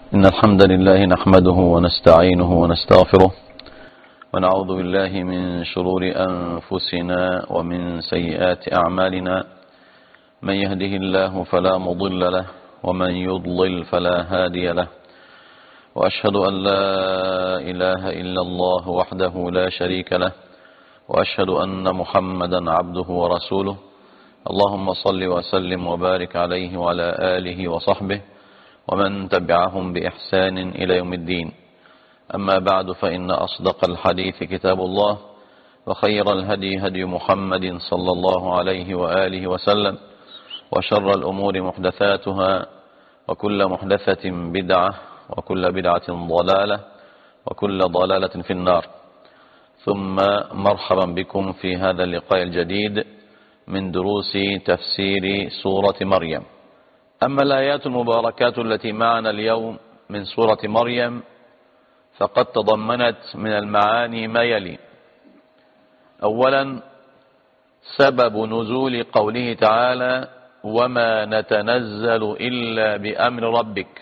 إن الحمد لله نحمده ونستعينه ونستغفره ونعوذ بالله من شرور أنفسنا ومن سيئات أعمالنا. من يهده الله فلا مضل له ومن يضلل فلا هادي له، وأشهد أن لا إله إلا الله وحده لا شريك له، وأشهد أن محمدا عبده ورسوله. اللهم صل وسلم وبارك عليه وعلى آله وصحبه ومن تبعهم بإحسان إلى يوم الدين. أما بعد، فإن أصدق الحديث كتاب الله، وخير الهدي هدي محمد صلى الله عليه وآله وسلم، وشر الأمور محدثاتها، وكل محدثة بدعة، وكل بدعة ضلالة، وكل ضلالة في النار. ثم مرحبا بكم في هذا اللقاء الجديد من دروس تفسير سورة مريم. أما الآيات المباركات التي معنا اليوم من سورة مريم فقد تضمنت من المعاني ما يلي: أولا، سبب نزول قوله تعالى: وما نتنزل إلا بأمر ربك.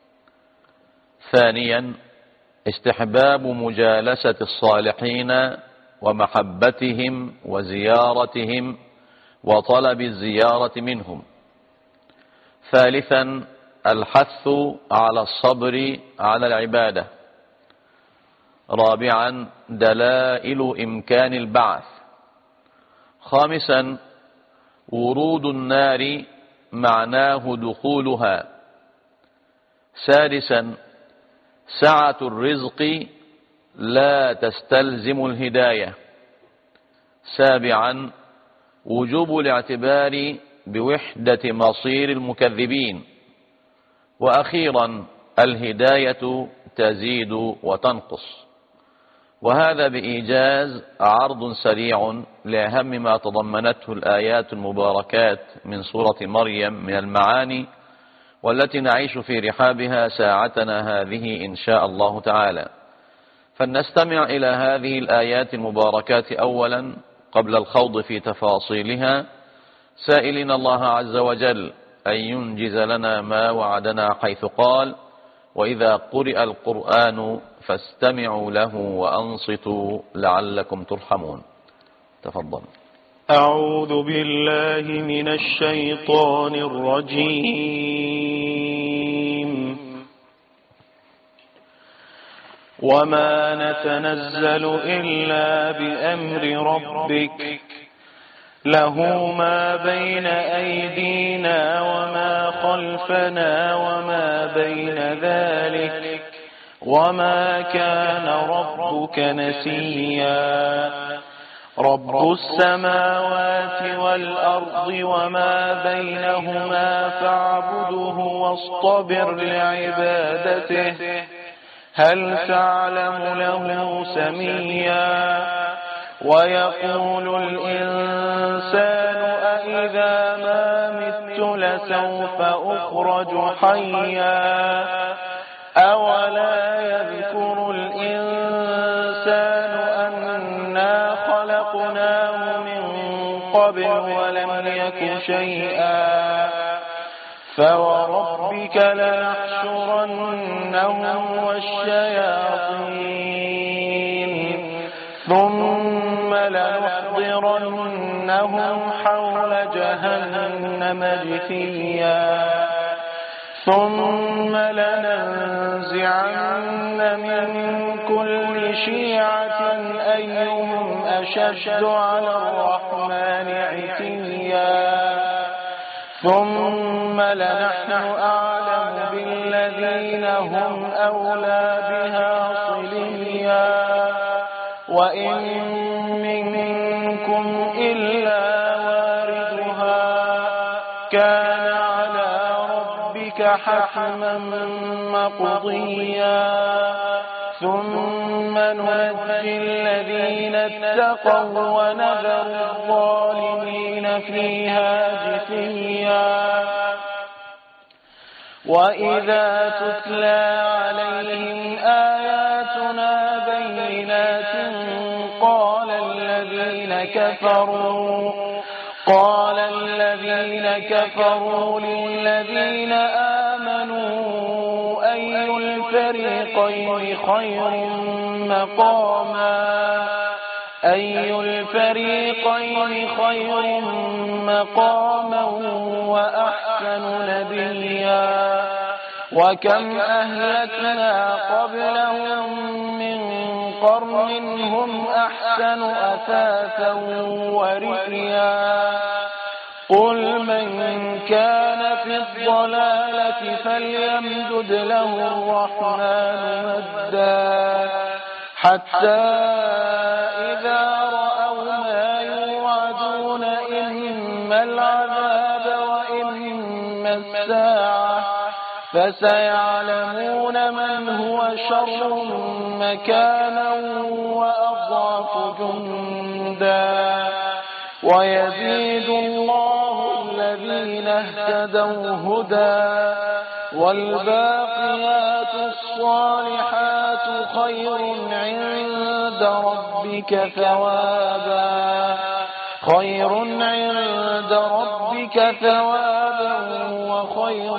ثانيا، استحباب مجالسة الصالحين ومحبتهم وزيارتهم وطلب الزيارة منهم. ثالثا، الحث على الصبر على العبادة. رابعا، دلائل إمكان البعث. خامسا، ورود النار معناه دخولها. سادسا، سعة الرزق لا تستلزم الهداية. سابعا، وجوب الاعتبار بوحدة مصير المكذبين. وأخيرا، الهداية تزيد وتنقص. وهذا بإيجاز عرض سريع لأهم ما تضمنته الآيات المباركات من سورة مريم من المعاني، والتي نعيش في رحابها ساعتنا هذه إن شاء الله تعالى. فلنستمع إلى هذه الآيات المباركات أولا قبل الخوض في تفاصيلها، سائلين الله عز وجل أن ينجز لنا ما وعدنا، حيث قال: وإذا قرئ القرآن فاستمعوا له وأنصتوا لعلكم ترحمون. تفضل. أعوذ بالله من الشيطان الرجيم. وما نتنزل إلا بأمر ربك له ما بين أيدينا وما خلفنا وما بين ذلك وما كان ربك نسيا. رب السماوات والأرض وما بينهما فاعبده واصطبر لعبادته هل تعلم له سميا. ويقول الإنسان أإذا ما مت لسوف أخرج حيا. أولا يذكر الإنسان أنا خلقناه من قبل ولم يك شيئا. فوربك لنحشرنهم والشياطين ثم لنحضرنهم حول جهنم جثيا. ثم لننزعن من كل شيعة أيهم أشد على الرحمن عتيا. ثم لنحن أعلم بالذين هم أولى بها صليا. وإن منكم إلا واردها كان على ربك حتما مقضيا. ثم ننجي الذين اتقوا ونذر الظالمين فيها جثيا. وإذا تتلى عليهم آياتنا بينات قال الذين كفروا للذين آمنوا أي الفريقين خير مقاما أي الفريقين خير مقاما وأحسن نديا وكم أهلكنا قبلهم من قرن هم أحسن أثاثا ورئيا قل من كان في الضلالة فليمدد له الرحمن مدا حتى إذا رأوا ما يوعدون إما العذاب وإما الساعة فسيعلمون من هو شر مكانا وأضعف جندا ويزيد الله الذين اهتدوا هدى والباقيات الصالحات خير عند ربك ثوابا وخير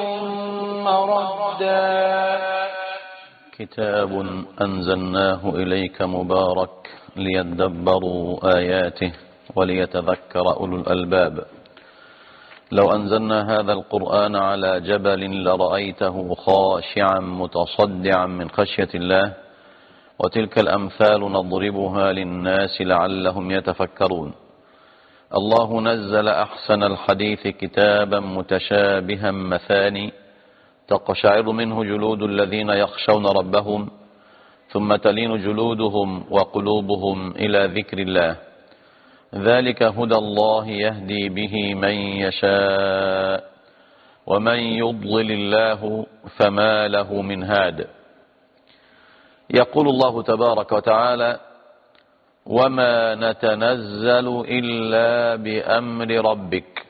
مردا كتاب أنزلناه إليك مبارك ليدبروا آياته وليتذكر أولو الألباب لو أنزلنا هذا القرآن على جبل لرأيته خاشعا متصدعا من خشية الله وتلك الأمثال نضربها للناس لعلهم يتفكرون الله نزل أحسن الحديث كتابا متشابها مثاني تقشعر منه جلود الذين يخشون ربهم ثم تلين جلودهم وقلوبهم إلى ذكر الله ذلك هدى الله يهدي به من يشاء ومن يضلل الله فما له من هاد. يقول الله تبارك وتعالى وما نتنزل إلا بأمر ربك.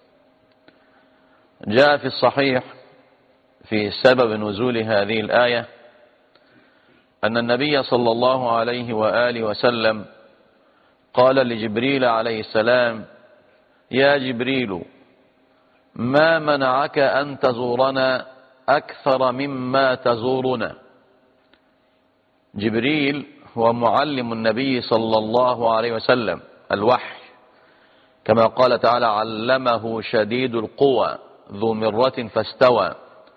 جاء في الصحيح في سبب نزول هذه الآية أن النبي صلى الله عليه وآله وسلم قال لجبريل عليه السلام يا جبريل ما منعك أن تزورنا أكثر مما تزورنا. جبريل هو معلم النبي صلى الله عليه وسلم الوحي كما قال تعالى علمه شديد القوى ذو مرة فاستوى.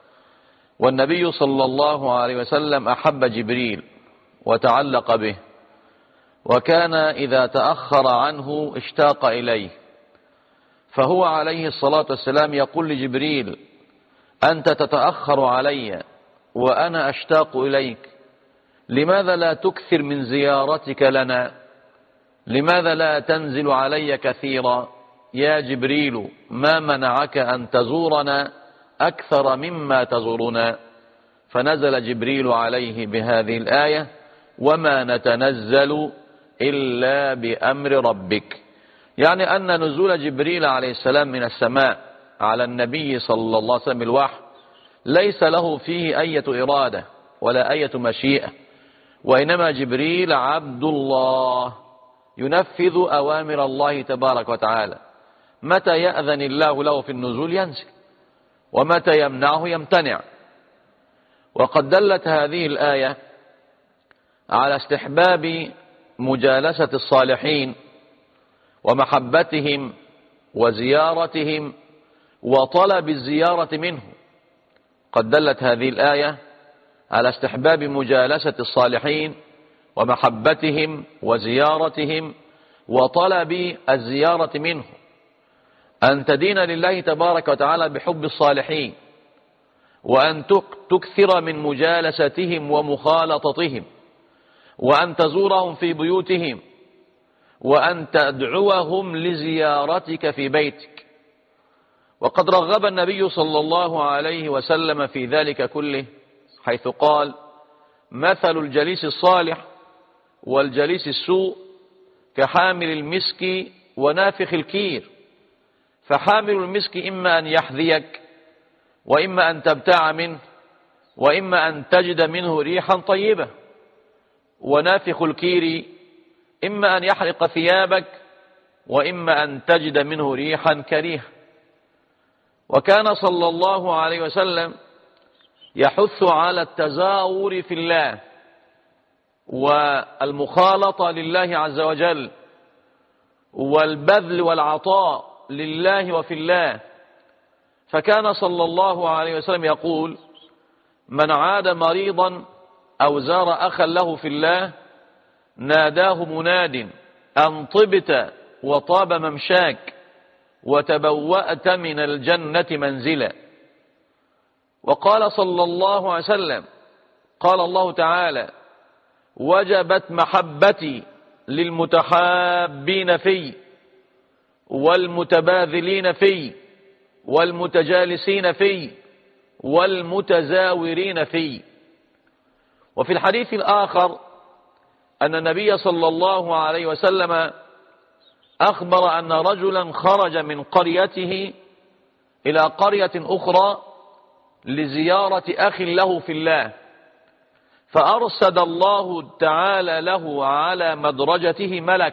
والنبي صلى الله عليه وسلم أحب جبريل وتعلق به وكان إذا تأخر عنه اشتاق إليه فهو عليه الصلاة والسلام يقول لجبريل أنت تتأخر علي وأنا أشتاق إليك لماذا لا تكثر من زيارتك لنا لماذا لا تنزل علي كثيرا يا جبريل ما منعك أن تزورنا أكثر مما تزورنا. فنزل جبريل عليه بهذه الآية وما نتنزل إلا بأمر ربك يعني أن نزول جبريل عليه السلام من السماء على النبي صلى الله عليه وسلم الوحي ليس له فيه أي إرادة ولا أي مشيئة وإنما جبريل عبد الله ينفذ أوامر الله تبارك وتعالى متى يأذن الله له في النزول ينزل ومتى يمنعه يمتنع. وقد دلت هذه الآية على استحباب مجالسة الصالحين ومحبتهم وزيارتهم وطلب الزيارة منه. قد دلت هذه الآية على استحباب مجالسة الصالحين ومحبتهم وزيارتهم وطلب الزيارة منه أن تدين لله تبارك وتعالى بحب الصالحين وأن تكثر من مجالستهم ومخالطتهم وأن تزورهم في بيوتهم وأن تدعوهم لزيارتك في بيتك. وقد رغب النبي صلى الله عليه وسلم في ذلك كله حيث قال مثل الجليس الصالح والجليس السوء كحامل المسك ونافخ الكير فحامل المسك إما أن يحذيك وإما أن تبتاع منه وإما أن تجد منه ريحا طيبة ونافخ الكير إما أن يحرق ثيابك وإما أن تجد منه ريحا كريهة. وكان صلى الله عليه وسلم يحث على التزاور في الله والمخالطة لله عز وجل والبذل والعطاء لله وفي الله. فكان صلى الله عليه وسلم يقول: من عاد مريضا أو زار أخا له في الله ناداه مناد أن طبت وطاب ممشاك وتبوأت من الجنة منزلا. وقال صلى الله عليه وسلم: قال الله تعالى: وجبت محبتي للمتحابين في والمتباذلين في والمتجالسين في والمتزاورين في. وفي الحديث الآخر أن النبي صلى الله عليه وسلم أخبر أن رجلا خرج من قريته إلى قرية أخرى لزيارة أخ له في الله، فأرسل الله تعالى له على مدرجته ملك.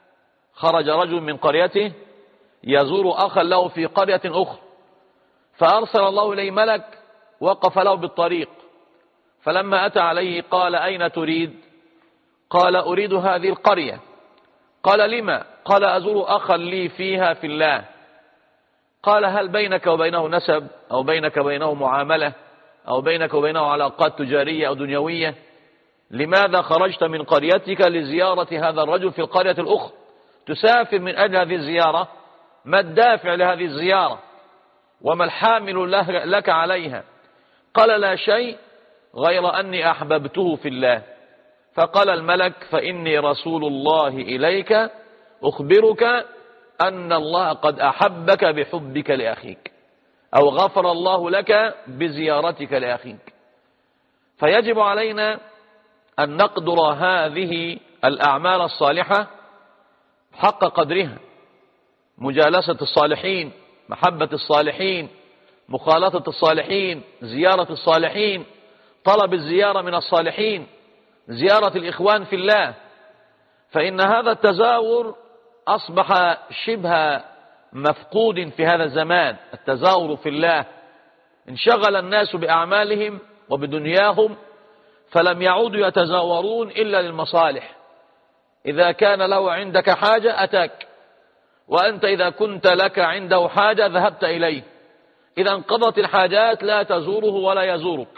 خرج رجل من قريته يزور أخا له في قرية أخرى، فأرسل الله إليه ملك وقف له بالطريق، فلما أتى عليه قال: أين تريد؟ قال: أريد هذه القرية. قال: لما؟ قال: أزور أخا لي فيها في الله. قال: هل بينك وبينه نسب أو بينك وبينه معاملة أو بينك وبينه علاقات تجارية أو دنيوية؟ لماذا خرجت من قريتك لزيارة هذا الرجل في القرية الأخرى؟ تسافر من أجل هذه الزيارة؟ ما الدافع لهذه الزيارة وما الحامل لك عليها؟ قال: لا شيء غير أني أحببته في الله. فقال الملك: فإني رسول الله إليك أخبرك أن الله قد أحبك بحبك لأخيك، أو غفر الله لك بزيارتك لأخيك. فيجب علينا أن نقدر هذه الأعمال الصالحة حق قدرها: مجالسة الصالحين، محبة الصالحين، مخالطة الصالحين، زيارة الصالحين، طلب الزيارة من الصالحين، زيارة الإخوان في الله. فإن هذا التزاور أصبح شبه مفقود في هذا الزمان، التزاور في الله. انشغل الناس بأعمالهم وبدنياهم فلم يعودوا يتزاورون إلا للمصالح. إذا كان له عندك حاجة أتاك، وأنت إذا كنت لك عنده حاجة ذهبت إليه. إذا انقضت الحاجات لا تزوره ولا يزورك.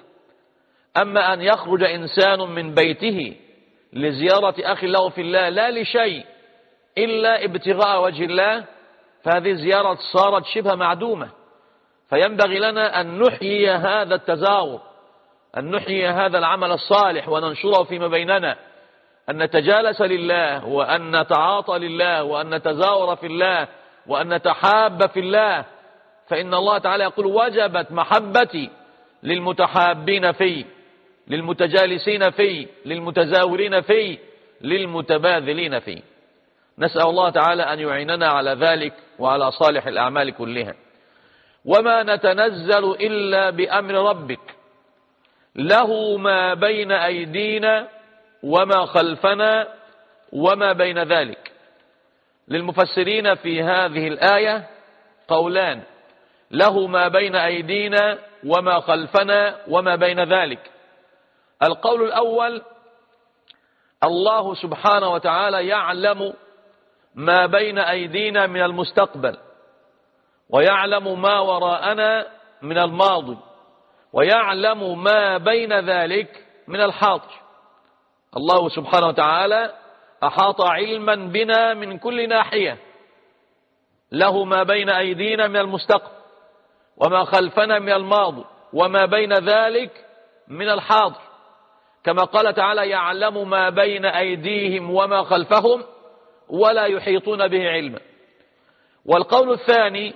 أما أن يخرج إنسان من بيته لزيارة أخي له في الله لا لشيء إلا ابتغاء وجه الله، فهذه الزيارة صارت شبه معدومة. فينبغي لنا أن نحيي هذا التزاور، أن نحيي هذا العمل الصالح وننشره فيما بيننا، أن نتجالس لله، وأن نتعاطى لله، وأن نتزاور في الله، وأن نتحاب في الله. فإن الله تعالى يقول: وجبت محبتي للمتحابين في، للمتجالسين في، للمتزاورين في، للمتباذلين في. نسأل الله تعالى أن يعيننا على ذلك وعلى صالح الأعمال كلها. وما نتنزل إلا بأمر ربك له ما بين أيدينا وما خلفنا وما بين ذلك. للمفسرين في هذه الآية قولان: له ما بين أيدينا وما خلفنا وما بين ذلك. القول الأول: الله سبحانه وتعالى يعلم ما بين أيدينا من المستقبل، ويعلم ما وراءنا من الماضي، ويعلم ما بين ذلك من الحاضر. الله سبحانه وتعالى أحاط علما بنا من كل ناحية. له ما بين أيدينا من المستقبل وما خلفنا من الماضي وما بين ذلك من الحاضر، كما قال تعالى: يعلم ما بين أيديهم وما خلفهم ولا يحيطون به علما. والقول الثاني: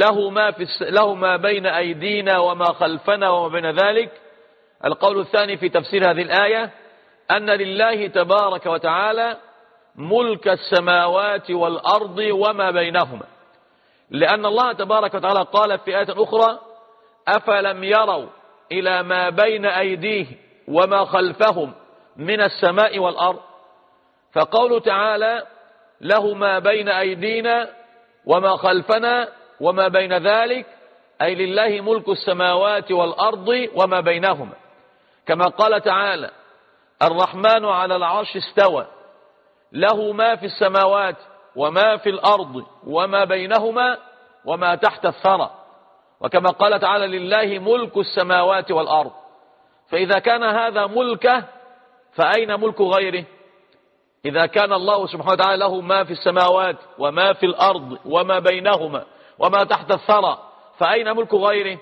له ما بين أيدينا وما خلفنا وما بين ذلك. القول الثاني في تفسير هذه الآية أن لله تبارك وتعالى ملك السماوات والأرض وما بينهما، لأن الله تبارك وتعالى قال في آية أخرى: أفلم يروا إلى ما بين أيديهم وما خلفهم من السماء والأرض. فقوله تعالى: له ما بين أيدينا وما خلفنا وما بين ذلك، أي لله ملك السماوات والأرض وما بينهما، كما قال تعالى الرحمن على العرش استوى، له ما في السماوات وما في الأرض وما بينهما وما تحت الثرى، وكما قال تعالى لله ملك السماوات والأرض. فإذا كان هذا ملكه فأين ملك غيره؟ إذا كان الله سبحانه وتعالى له ما في السماوات وما في الأرض وما بينهما وما تحت الثرى، فأين ملك غيره؟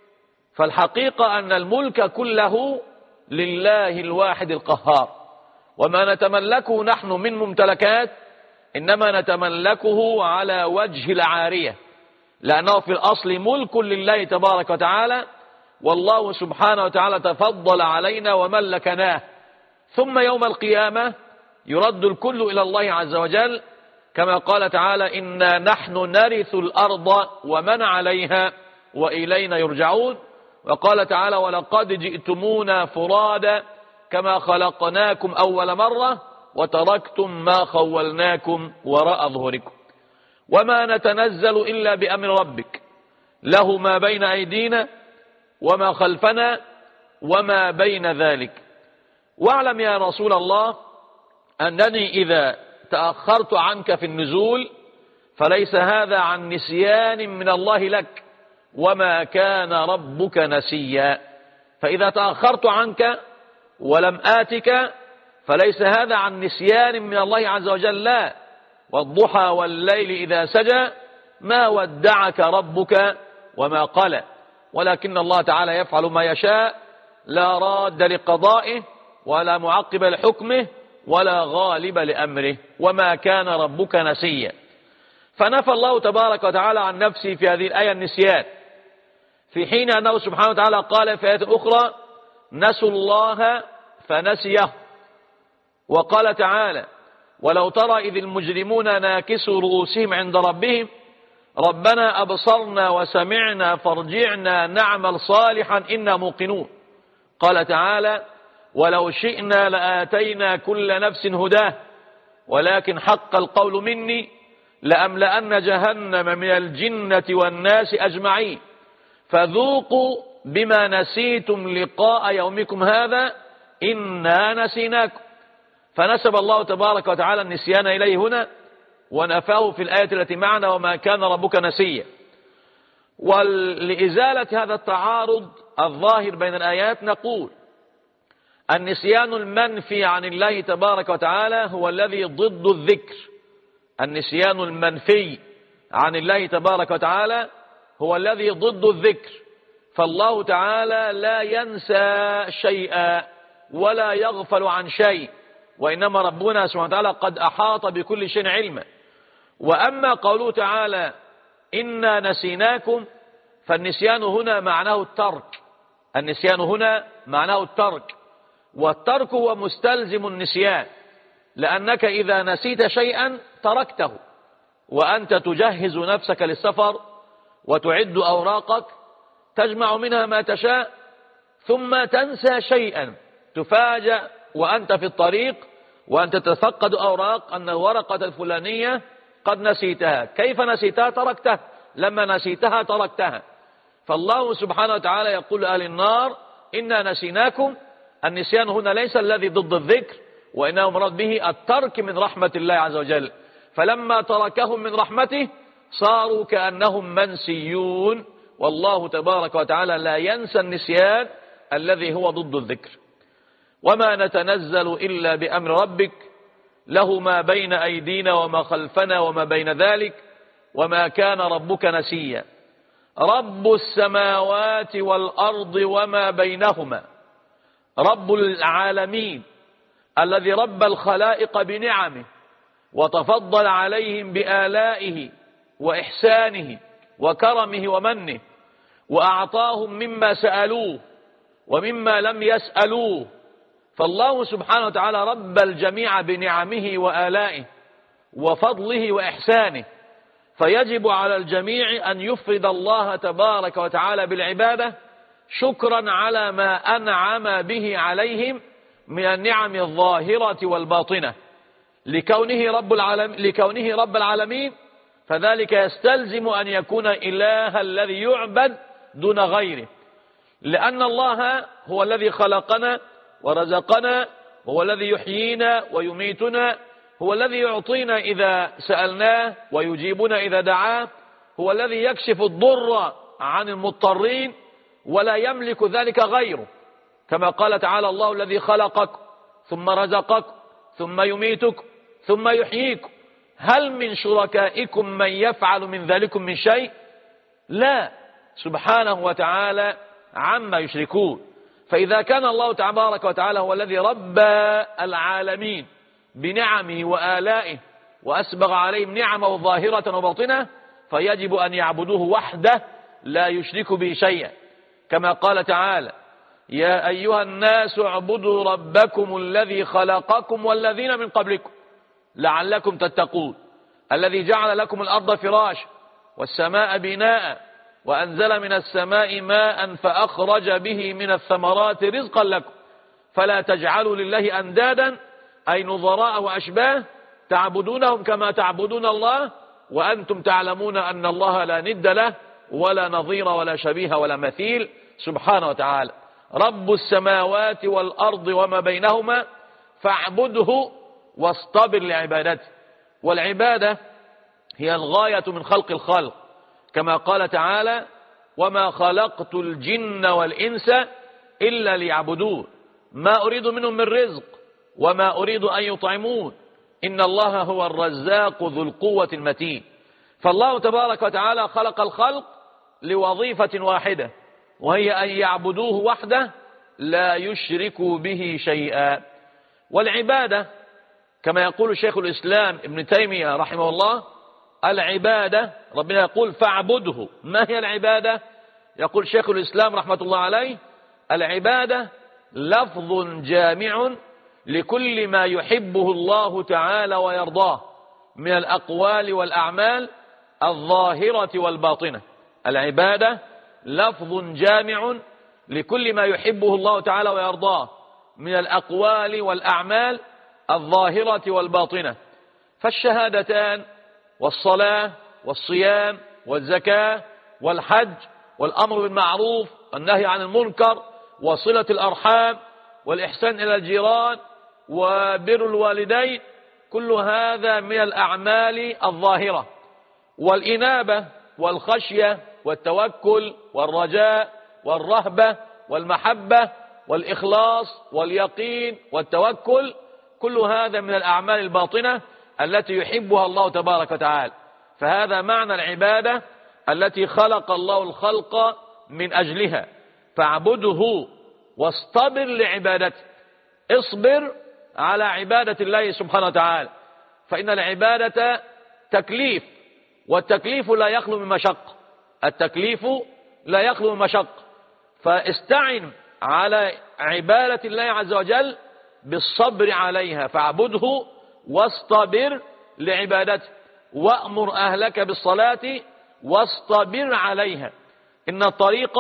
فالحقيقة أن الملك كله لله الواحد القهار، وما نتملكه نحن من ممتلكات إنما نتملكه على وجه العارية، لأنه في الأصل ملك لله تبارك وتعالى، والله سبحانه وتعالى تفضل علينا وملكناه. ثم يوم القيامة يرد الكل إلى الله عز وجل، كما قال تعالى إنا نحن نرث الأرض ومن عليها وإلينا يرجعون. وقال تعالى ولقد جئتمونا فرادا كما خلقناكم أول مرة وتركتم ما خولناكم وراء ظهوركم. وما نتنزل إلا بأمر ربك له ما بين أيدينا وما خلفنا وما بين ذلك. واعلم يا رسول الله أنني إذا تأخرت عنك في النزول فليس هذا عن نسيان من الله لك، وما كان ربك نسيا. فإذا تأخرت عنك ولم آتك فليس هذا عن نسيان من الله عز وجل، لا. والضحى والليل إذا سجى ما ودعك ربك وما قلى، ولكن الله تعالى يفعل ما يشاء، لا راد لقضائه ولا معقب لحكمه ولا غالب لأمره، وما كان ربك نسيا. فنفى الله تبارك وتعالى عن نفسه في هذه الآية النسيان، في حين أنه سبحانه وتعالى قال في آية أخرى نسوا الله فنسيه. وقال تعالى ولو ترى إذ المجرمون ناكسوا رؤوسهم عند ربهم ربنا أبصرنا وسمعنا فارجعنا نعمل صالحا إنا موقنون. قال تعالى ولو شئنا لآتينا كل نفس هداه ولكن حق القول مني لأملأن جهنم من الجنة والناس أجمعين فذوقوا بما نسيتم لقاء يومكم هذا إنا نسيناكم. فنسب الله تبارك وتعالى النسيان إليه هنا ونفاه في الآية التي معنا وما كان ربك نسيا. ولإزالة هذا التعارض الظاهر بين الآيات نقول النسيان المنفي عن الله تبارك وتعالى هو الذي ضد الذكر. النسيان المنفي عن الله تبارك وتعالى هو الذي ضد الذكر، فالله تعالى لا ينسى شيئا ولا يغفل عن شيء، وإنما ربنا سبحانه وتعالى قد أحاط بكل شيء علما. وأما قوله تعالى إنا نسيناكم فالنسيان هنا معناه الترك، النسيان هنا معناه الترك، والترك هو مستلزم النسيان، لأنك إذا نسيت شيئا تركته، وأنت تجهز نفسك للسفر وتعد أوراقك تجمع منها ما تشاء ثم تنسى شيئا، تفاجأ وأنت في الطريق وأنت تتفقد أوراق أن الورقة الفلانية قد نسيتها. كيف نسيتها؟ تركتها، لما نسيتها تركتها. فالله سبحانه وتعالى يقول لأهل النار إنا نسيناكم. النسيان هنا ليس الذي ضد الذكر، وإنه مراد به الترك من رحمة الله عز وجل، فلما تركهم من رحمته صاروا كأنهم منسيون، والله تبارك وتعالى لا ينسى النسيان الذي هو ضد الذكر. وما نتنزل إلا بأمر ربك له ما بين أيدينا وما خلفنا وما بين ذلك وما كان ربك نسيا. رب السماوات والأرض وما بينهما، رب العالمين الذي رب الخلائق بنعمه وتفضل عليهم بآلائه وإحسانه وكرمه ومنه، وأعطاهم مما سألوه ومما لم يسألوه. فالله سبحانه وتعالى رب الجميع بنعمه وآلائه وفضله وإحسانه، فيجب على الجميع أن يفرد الله تبارك وتعالى بالعبادة شكرا على ما أنعم به عليهم من النعم الظاهرة والباطنة. لكونه رب العالمين فذلك يستلزم أن يكون إله الذي يعبد دون غيره، لأن الله هو الذي خلقنا ورزقنا، هو الذي يحيينا ويميتنا، هو الذي يعطينا إذا سألناه ويجيبنا إذا دعاه، هو الذي يكشف الضر عن المضطرين، ولا يملك ذلك غيره، كما قال تعالى: الله الذي خلقك ثم رزقك ثم يميتك ثم يحييك، هل من شركائكم من يفعل من ذلكم من شيء؟ لا، سبحانه وتعالى عما يشركون. فإذا كان الله تبارك وتعالى هو الذي ربى العالمين بنعمه وآلائه وأسبغ عليهم نعمه ظاهرة وباطنة، فيجب أن يعبدوه وحده لا يشرك به شيئا، كما قال تعالى: يا أيها الناس اعبدوا ربكم الذي خلقكم والذين من قبلكم لعلكم تتقون، الذي جعل لكم الأرض فراشا والسماء بناء وأنزل من السماء ماء فأخرج به من الثمرات رزقا لكم فلا تجعلوا لله أندادا أي نظراء وأشباه تعبدونهم كما تعبدون الله وأنتم تعلمون أن الله لا ند له ولا نظير ولا شبيه ولا مثيل، سبحانه وتعالى رب السماوات والأرض وما بينهما فاعبده واصطبر لعبادته. والعبادة هي الغاية من خلق الخلق، كما قال تعالى: وما خلقت الجن والإنس إلا ليعبدون ما أريد منهم من رزق وما أريد أن يطعمون إن الله هو الرزاق ذو القوة المتين. فالله تبارك وتعالى خلق الخلق لوظيفة واحدة، وهي أن يعبدوه وحده لا يشركوا به شيئا. والعبادة كما يقول شيخ الإسلام ابن تيمية رحمه الله: العبادة ربنا يقول فاعبده. ما هي العبادة؟ يقول شيخ الإسلام رحمة الله عليه: العبادة لفظ جامع لكل ما يحبه الله تعالى ويرضاه من الأقوال والأعمال الظاهرة والباطنة. العبادة لفظ جامع لكل ما يحبه الله تعالى ويرضاه من الأقوال والأعمال الظاهرة والباطنة، فالشهادتان والصلاة والصيام والزكاة والحج والأمر بالمعروف والنهي عن المنكر وصلة الأرحام والإحسان إلى الجيران وبر الوالدين، كل هذا من الأعمال الظاهرة. والإنابة والخشية والتوكل والرجاء والرهبة والمحبة والإخلاص واليقين والتوكل، كل هذا من الأعمال الباطنة التي يحبها الله تبارك وتعالى. فهذا معنى العبادة التي خلق الله الخلق من أجلها، فاعبده واصطبر لعبادته. اصبر على عبادة الله سبحانه وتعالى، فإن العبادة تكليف، والتكليف لا يخلو من مشقة، التكليف لا يخلو من مشقة. فاستعن على عبادة الله عز وجل بالصبر عليها، فاعبده واصطبر لعبادته، وأمر أهلك بالصلاة واصطبر عليها. إن الطريق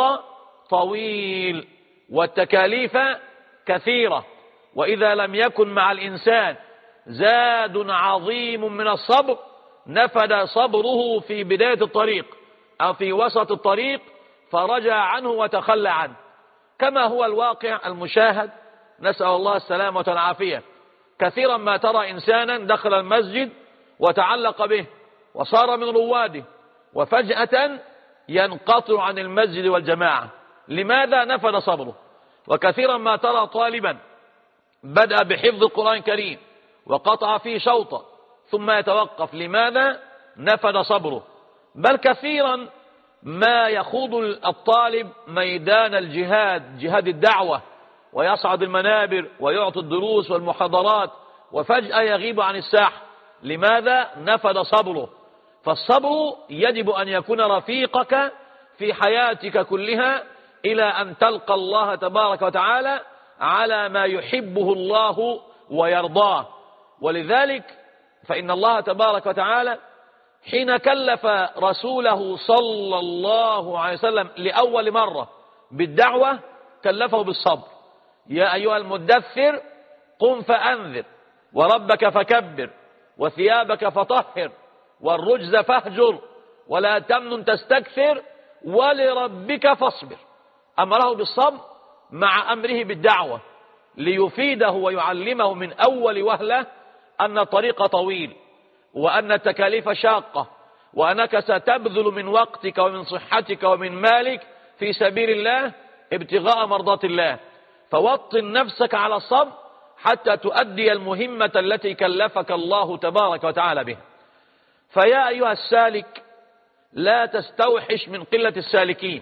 طويل والتكاليف كثيرة، وإذا لم يكن مع الإنسان زاد عظيم من الصبر نفد صبره في بداية الطريق أو في وسط الطريق فرجع عنه وتخلى عنه، كما هو الواقع المشاهد، نسأل الله السلامة والعافية. كثيرا ما ترى إنسانا دخل المسجد وتعلق به وصار من رواده، وفجأة ينقطع عن المسجد والجماعة. لماذا؟ نفد صبره. وكثيرا ما ترى طالبا بدأ بحفظ القرآن الكريم وقطع فيه شوطا ثم يتوقف. لماذا؟ نفد صبره. بل كثيرا ما يخوض الطالب ميدان الجهاد، جهاد الدعوة، ويصعد المنابر ويعطي الدروس والمحاضرات، وفجأة يغيب عن الساحة. لماذا؟ نفد صبره. فالصبر يجب أن يكون رفيقك في حياتك كلها إلى أن تلقى الله تبارك وتعالى على ما يحبه الله ويرضاه. ولذلك فإن الله تبارك وتعالى حين كلف رسوله صلى الله عليه وسلم لأول مرة بالدعوة كلفه بالصبر. يا أيها المدثر قم فأنذر وربك فكبر وثيابك فطهر والرجز فاهجر ولا تمنن تستكثر ولربك فاصبر. أمره بالصبر مع أمره بالدعوة ليفيده ويعلمه من أول وهلة أن الطريق طويل، وأن التكاليف شاقة، وأنك ستبذل من وقتك ومن صحتك ومن مالك في سبيل الله ابتغاء مرضات الله. فوطن نفسك على الصبر حتى تؤدي المهمة التي كلفك الله تبارك وتعالى بها. فيا أيها السالك، لا تستوحش من قلة السالكين،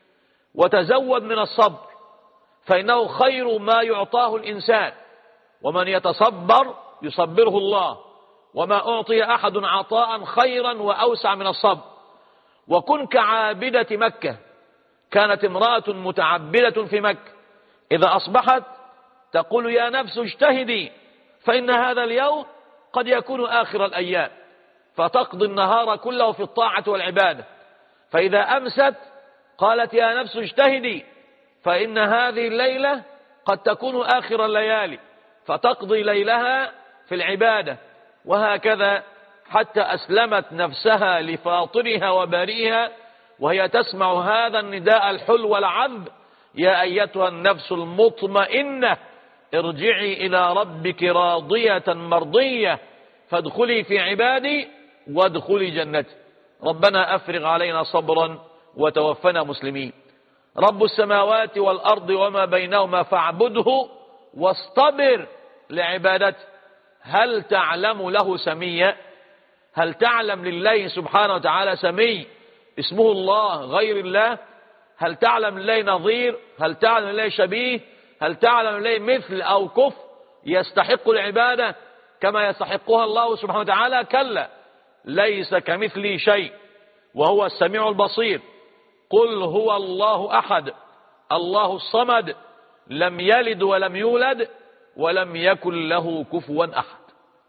وتزود من الصبر، فإنه خير ما يعطاه الإنسان، ومن يتصبر يصبره الله، وما أعطي أحد عطاء خيرا وأوسع من الصبر. وكن كعابدة مكة. كانت امرأة متعبدة في مكة، إذا أصبحت تقول يا نفس اجتهدي، فإن هذا اليوم قد يكون آخر الأيام، فتقضي النهار كله في الطاعة والعبادة. فإذا أمست قالت يا نفس اجتهدي، فإن هذه الليلة قد تكون آخر الليالي، فتقضي ليلها في العبادة. وهكذا حتى أسلمت نفسها لفاطرها وبارئها وهي تسمع هذا النداء الحلو العذب: يا أيتها النفس المطمئنة ارجعي إلى ربك راضية مرضية فادخلي في عبادي وادخلي جنتي. ربنا أفرغ علينا صبرا وتوفنا مسلمين. رب السماوات والأرض وما بينهما فاعبده واصطبر لعبادته. هل تعلم له سميا؟ هل تعلم لله سبحانه وتعالى سمي اسمه الله غير الله؟ هل تعلم لله نظير؟ هل تعلم لله شبيه؟ هل تعلم لله مثل أو كف يستحق العبادة كما يستحقها الله سبحانه وتعالى؟ كلا، ليس كمثلي شيء وهو السميع البصير. قل هو الله أحد الله الصمد لم يلد ولم يولد ولم يكن له كفوا أحد.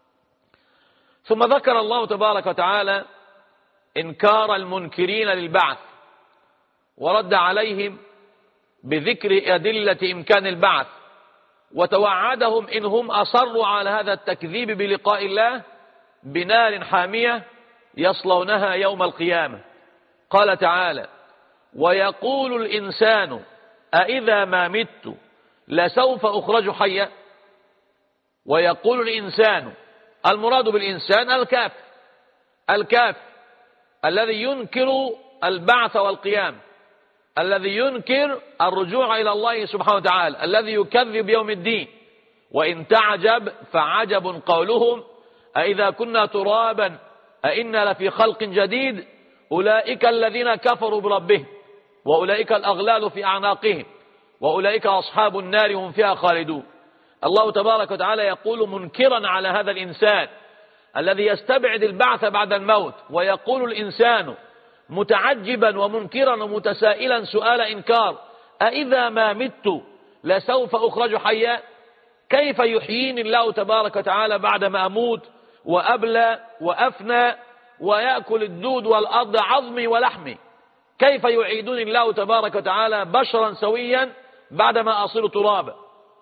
ثم ذكر الله تبارك وتعالى إنكار المنكرين للبعث، ورد عليهم بذكر أدلة إمكان البعث، وتوعدهم إن هم أصروا على هذا التكذيب بلقاء الله بنار حامية يصلونها يوم القيامة. قال تعالى: ويقول الإنسان أإذا ما مت لسوف أخرج حيا. ويقول الإنسان، المراد بالإنسان الكافر الذي ينكر البعث والقيام، الذي ينكر الرجوع إلى الله سبحانه وتعالى، الذي يكذب يوم الدين. وإن تعجب فعجب قولهم أإذا كنا ترابا أإنا لفي خلق جديد أولئك الذين كفروا بربهم وأولئك الأغلال في أعناقهم وأولئك أصحاب النار هم فيها خالدون. الله تبارك وتعالى يقول منكرا على هذا الإنسان الذي يستبعد البعث بعد الموت، ويقول الإنسان متعجبا ومنكرا ومتسائلا سؤال إنكار: أإذا ما مت لسوف أخرج حيا؟ كيف يحييني الله تبارك وتعالى بعدما أموت وأبلى وأفنى ويأكل الدود والأرض عظمي ولحمي؟ كيف يعيدني الله تبارك وتعالى بشرا سويا بعدما أصير ترابا؟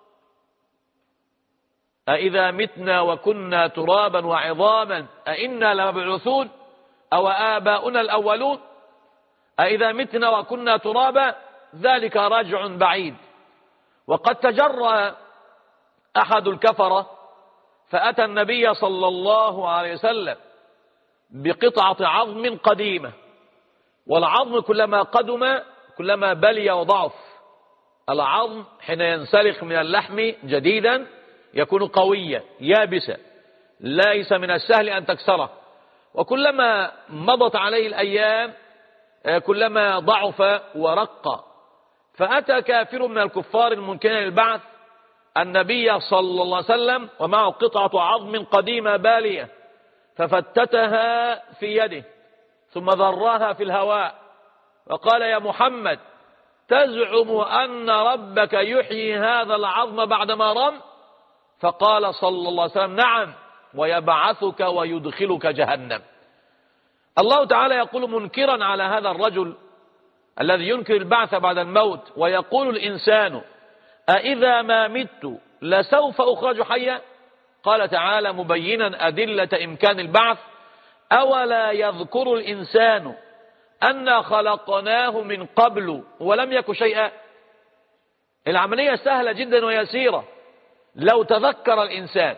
أإذا متنا وكنا ترابا وعظاما أإنا لمبعوثون أو آباؤنا الأولون؟ أإذا متنا وكنا ترابا ذلك رجع بعيد. وقد تجرأ أحد الكفرة فأتى النبي صلى الله عليه وسلم بقطعة عظم قديمة، والعظم كلما قدم كلما بلي وضعف. العظم حين ينسلخ من اللحم جديدا يكون قويا يابسا، ليس من السهل أن تكسره، وكلما مضت عليه الأيام كلما ضعف ورق. فأتى كافر من الكفار المنكرين للبعث النبي صلى الله عليه وسلم ومعه قطعة عظم قديمة بالية، ففتتها في يده ثم ذراها في الهواء وقال: يا محمد، تزعم أن ربك يحيي هذا العظم بعدما رم؟ فقال صلى الله عليه وسلم: نعم، ويبعثك ويدخلك جهنم. الله تعالى يقول منكرا على هذا الرجل الذي ينكر البعث بعد الموت: ويقول الإنسان أإذا ما مت لسوف أخرج حيا. قال تعالى مبينا أدلة إمكان البعث: أولا يذكر الإنسان أنا خلقناه من قبل ولم يك شيئا. العملية سهلة جدا ويسيرة لو تذكر الإنسان،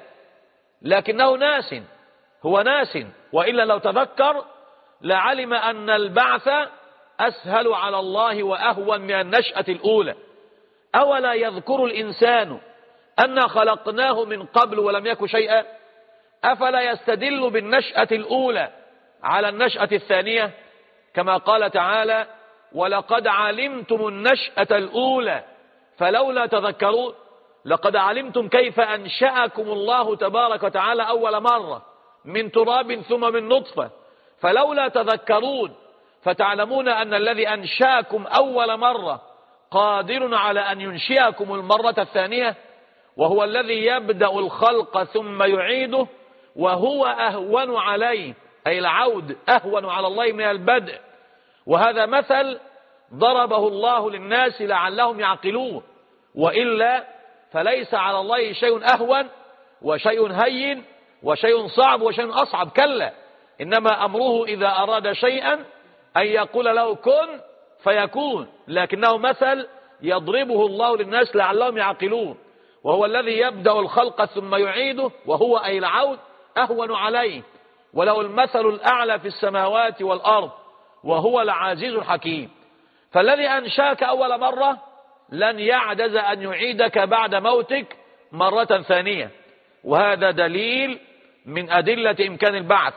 لكنه ناس، هو ناس، وإلا لو تذكر لعلم أن البعث أسهل على الله وأهون من النشأة الأولى. أولا يذكر الإنسان أنا خلقناه من قبل ولم يك شيئا؟ أفلا يستدل بالنشأة الأولى على النشأة الثانية، كما قال تعالى ولقد علمتم النشأة الأولى فلولا تذكرون. لقد علمتم كيف أنشأكم الله تبارك وتعالى أول مرة من تراب ثم من نطفة، فلولا تذكرون فتعلمون أن الذي أنشأكم أول مرة قادر على أن ينشئكم المرة الثانية، وهو الذي يبدأ الخلق ثم يعيده، وهو أهون عليه، أي العود أهون على الله من البدء. وهذا مثل ضربه الله للناس لعلهم يعقلون، وإلا فليس على الله شيء أهون وشيء هين وشيء صعب وشيء أصعب، كلا، إنما أمره إذا أراد شيئا أن يقول له كن فيكون، لكنه مثل يضربه الله للناس لعلهم يعقلون. وهو الذي يبدأ الخلق ثم يعيده، وهو أي العود أهون عليه، وله المثل الأعلى في السماوات والأرض، وهو العزيز الحكيم. فالذي أنشاك أول مرة لن يعجز أن يعيدك بعد موتك مرة ثانية، وهذا دليل من أدلة إمكان البعث.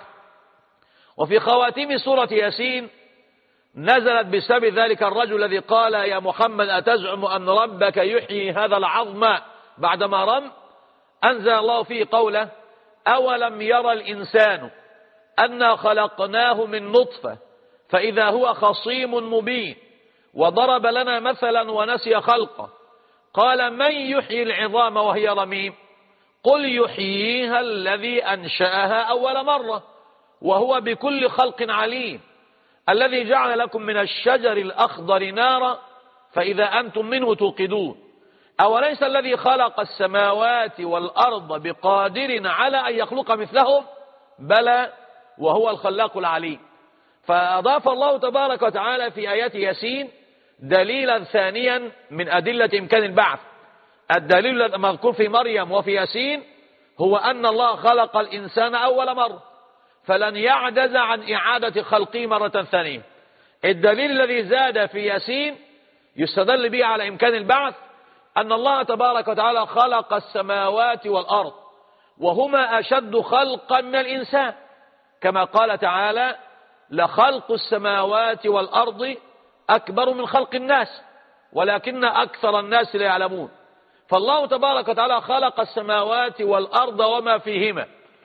وفي خواتيم سورة ياسين نزلت بسبب ذلك الرجل الذي قال يا محمد أتزعم أن ربك يحيي هذا العظم بعدما رم، أنزل الله فيه قوله أولم يرى الإنسان أنا خلقناه من نطفة فإذا هو خصيم مبين وضرب لنا مثلا ونسي خلقه قال من يحيي العظام وهي رميم قل يحييها الذي أنشأها أول مرة وهو بكل خلق عليم الذي جعل لكم من الشجر الأخضر نارا فإذا أنتم منه توقدون أوليس الذي خلق السماوات والأرض بقادر على أن يخلق مثلهم بلى وهو الخلاق العليم. فأضاف الله تبارك وتعالى في آيات ياسين دليلا ثانيا من أدلة إمكان البعث. الدليل المذكور في مريم وفي ياسين هو أن الله خلق الإنسان أول مرة فلن يعجز عن إعادة خلقه مرة ثانية. الدليل الذي زاد في ياسين يستدل به على إمكان البعث أن الله تبارك وتعالى خلق السماوات والأرض وهما أشد خلقا من الإنسان، كما قال تعالى لخلق السماوات والأرض أكبر من خلق الناس ولكن أكثر الناس لا يعلمون. فالله تبارك وتعالى خلق السماوات والأرض وما فيهما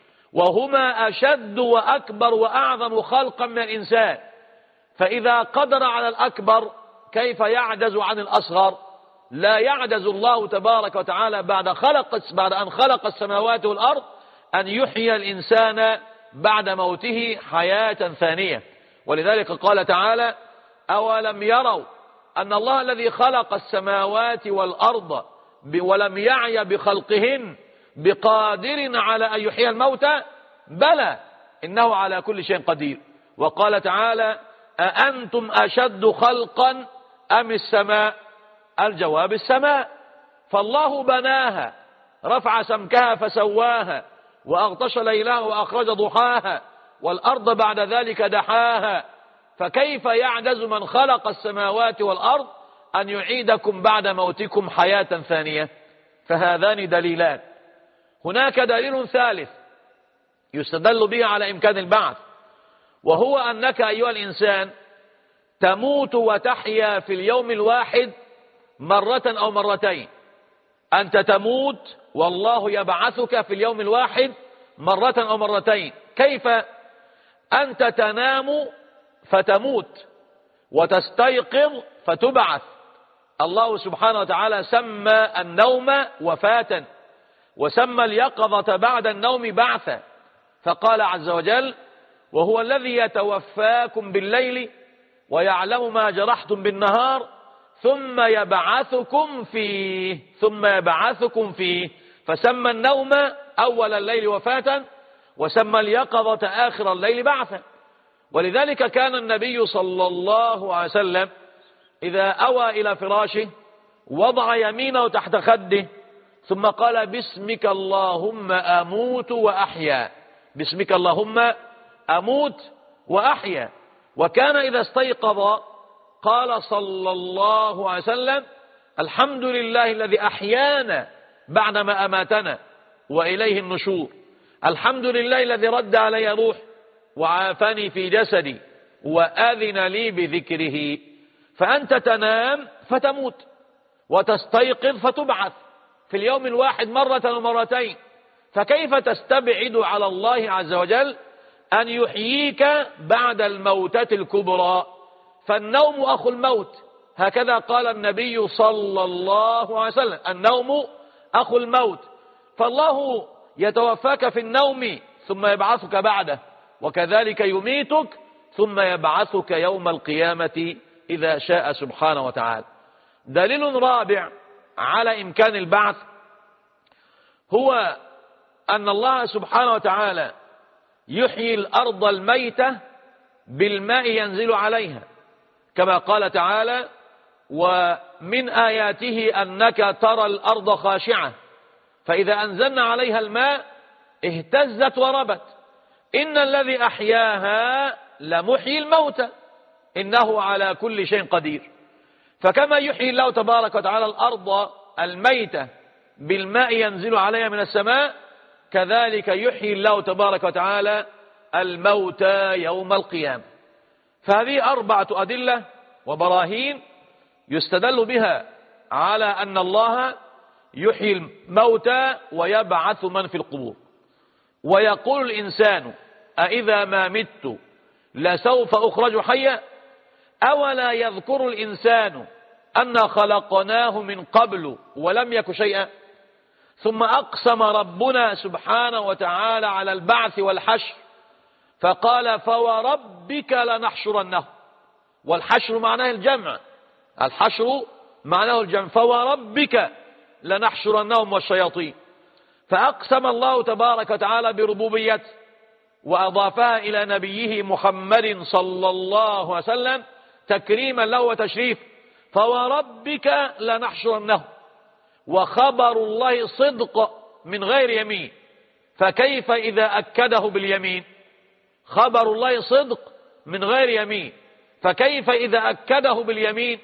وهما أشد وأكبر وأعظم خلقا من الإنسان، فإذا قدر على الأكبر كيف يعجز عن الأصغر؟ لا يعجز الله تبارك وتعالى بعد أن خلق السماوات والأرض أن يحيي الإنسان بعد موته حياة ثانية. ولذلك قال تعالى أولم يروا أن الله الذي خلق السماوات والأرض ولم يعي بخلقهن بقادر على أن يحيي الموتى بلى إنه على كل شيء قدير. وقال تعالى أأنتم أشد خلقا أم السماء؟ الجواب السماء، فالله بناها رفع سمكها فسواها وأغطش ليلها وأخرج ضحاها والأرض بعد ذلك دحاها، فكيف يعجز من خلق السماوات والأرض أن يعيدكم بعد موتكم حياة ثانية؟ فهذان دليلان. هناك دليل ثالث يستدل به على إمكان البعث، وهو أنك أيها الإنسان تموت وتحيا في اليوم الواحد مرة أو مرتين. أنت تموت والله يبعثك في اليوم الواحد مرة أو مرتين. كيف؟ أنت تنام فتموت وتستيقظ فتبعث. الله سبحانه وتعالى سمى النوم وفاة وسمى اليقظة بعد النوم بعثا، فقال عز وجل وهو الذي يتوفاكم بالليل ويعلم ما جرحتم بالنهار ثم يبعثكم فيه فسمى النوم أول الليل وفاة وسمى اليقظة آخر الليل بعثا. ولذلك كان النبي صلى الله عليه وسلم إذا أوى إلى فراشه وضع يمينه تحت خده ثم قال باسمك اللهم أموت وأحيا، باسمك اللهم أموت وأحيا. وكان إذا استيقظ قال صلى الله عليه وسلم الحمد لله الذي أحيانا بعدما أماتنا وإليه النشور، الحمد لله الذي رد علي روح وعافاني في جسدي وآذن لي بذكره. فأنت تنام فتموت وتستيقظ فتبعث في اليوم الواحد مرة ومرتين، فكيف تستبعد على الله عز وجل أن يحييك بعد الموتة الكبرى؟ فالنوم أخو الموت، هكذا قال النبي صلى الله عليه وسلم، النوم أخو الموت. فالله يتوفاك في النوم ثم يبعثك بعده، وكذلك يميتك ثم يبعثك يوم القيامة إذا شاء سبحانه وتعالى. دليل رابع على إمكان البعث هو أن الله سبحانه وتعالى يحيي الأرض الميتة بالماء ينزل عليها، كما قال تعالى ومن آياته أنك ترى الأرض خاشعة فإذا أنزلنا عليها الماء اهتزت وربت، إن الذي أحياها لمحيي الموتى إنه على كل شيء قدير. فكما يحيي الله تبارك وتعالى الأرض الميتة بالماء ينزل عليها من السماء، كذلك يحيي الله تبارك وتعالى الموتى يوم القيامة. فهذه 4 أدلة وبراهين يستدل بها على أن الله يحيي الموتى ويبعث من في القبور. ويقول الإنسان أإذا ما مت لسوف أخرج حيا، أولا يذكر الإنسان أن خلقناه من قبل ولم يك شيئا. ثم أقسم ربنا سبحانه وتعالى على البعث والحشر فقال فوربك لنحشرنه، والحشر معناه الجمع، الحشر معناه الجمع، فوربك لنحشرنهم والشياطين. فأقسم الله تبارك وتعالى بربوبيته وأضافها إلى نبيه محمد صلى الله عليه وسلم تكريما له وتشريف، فوربك لنحشرنه. وخبر الله صدق من غير يمين، فكيف إذا أكده باليمين؟ خبر الله صدق من غير يمين، فكيف إذا أكده باليمين؟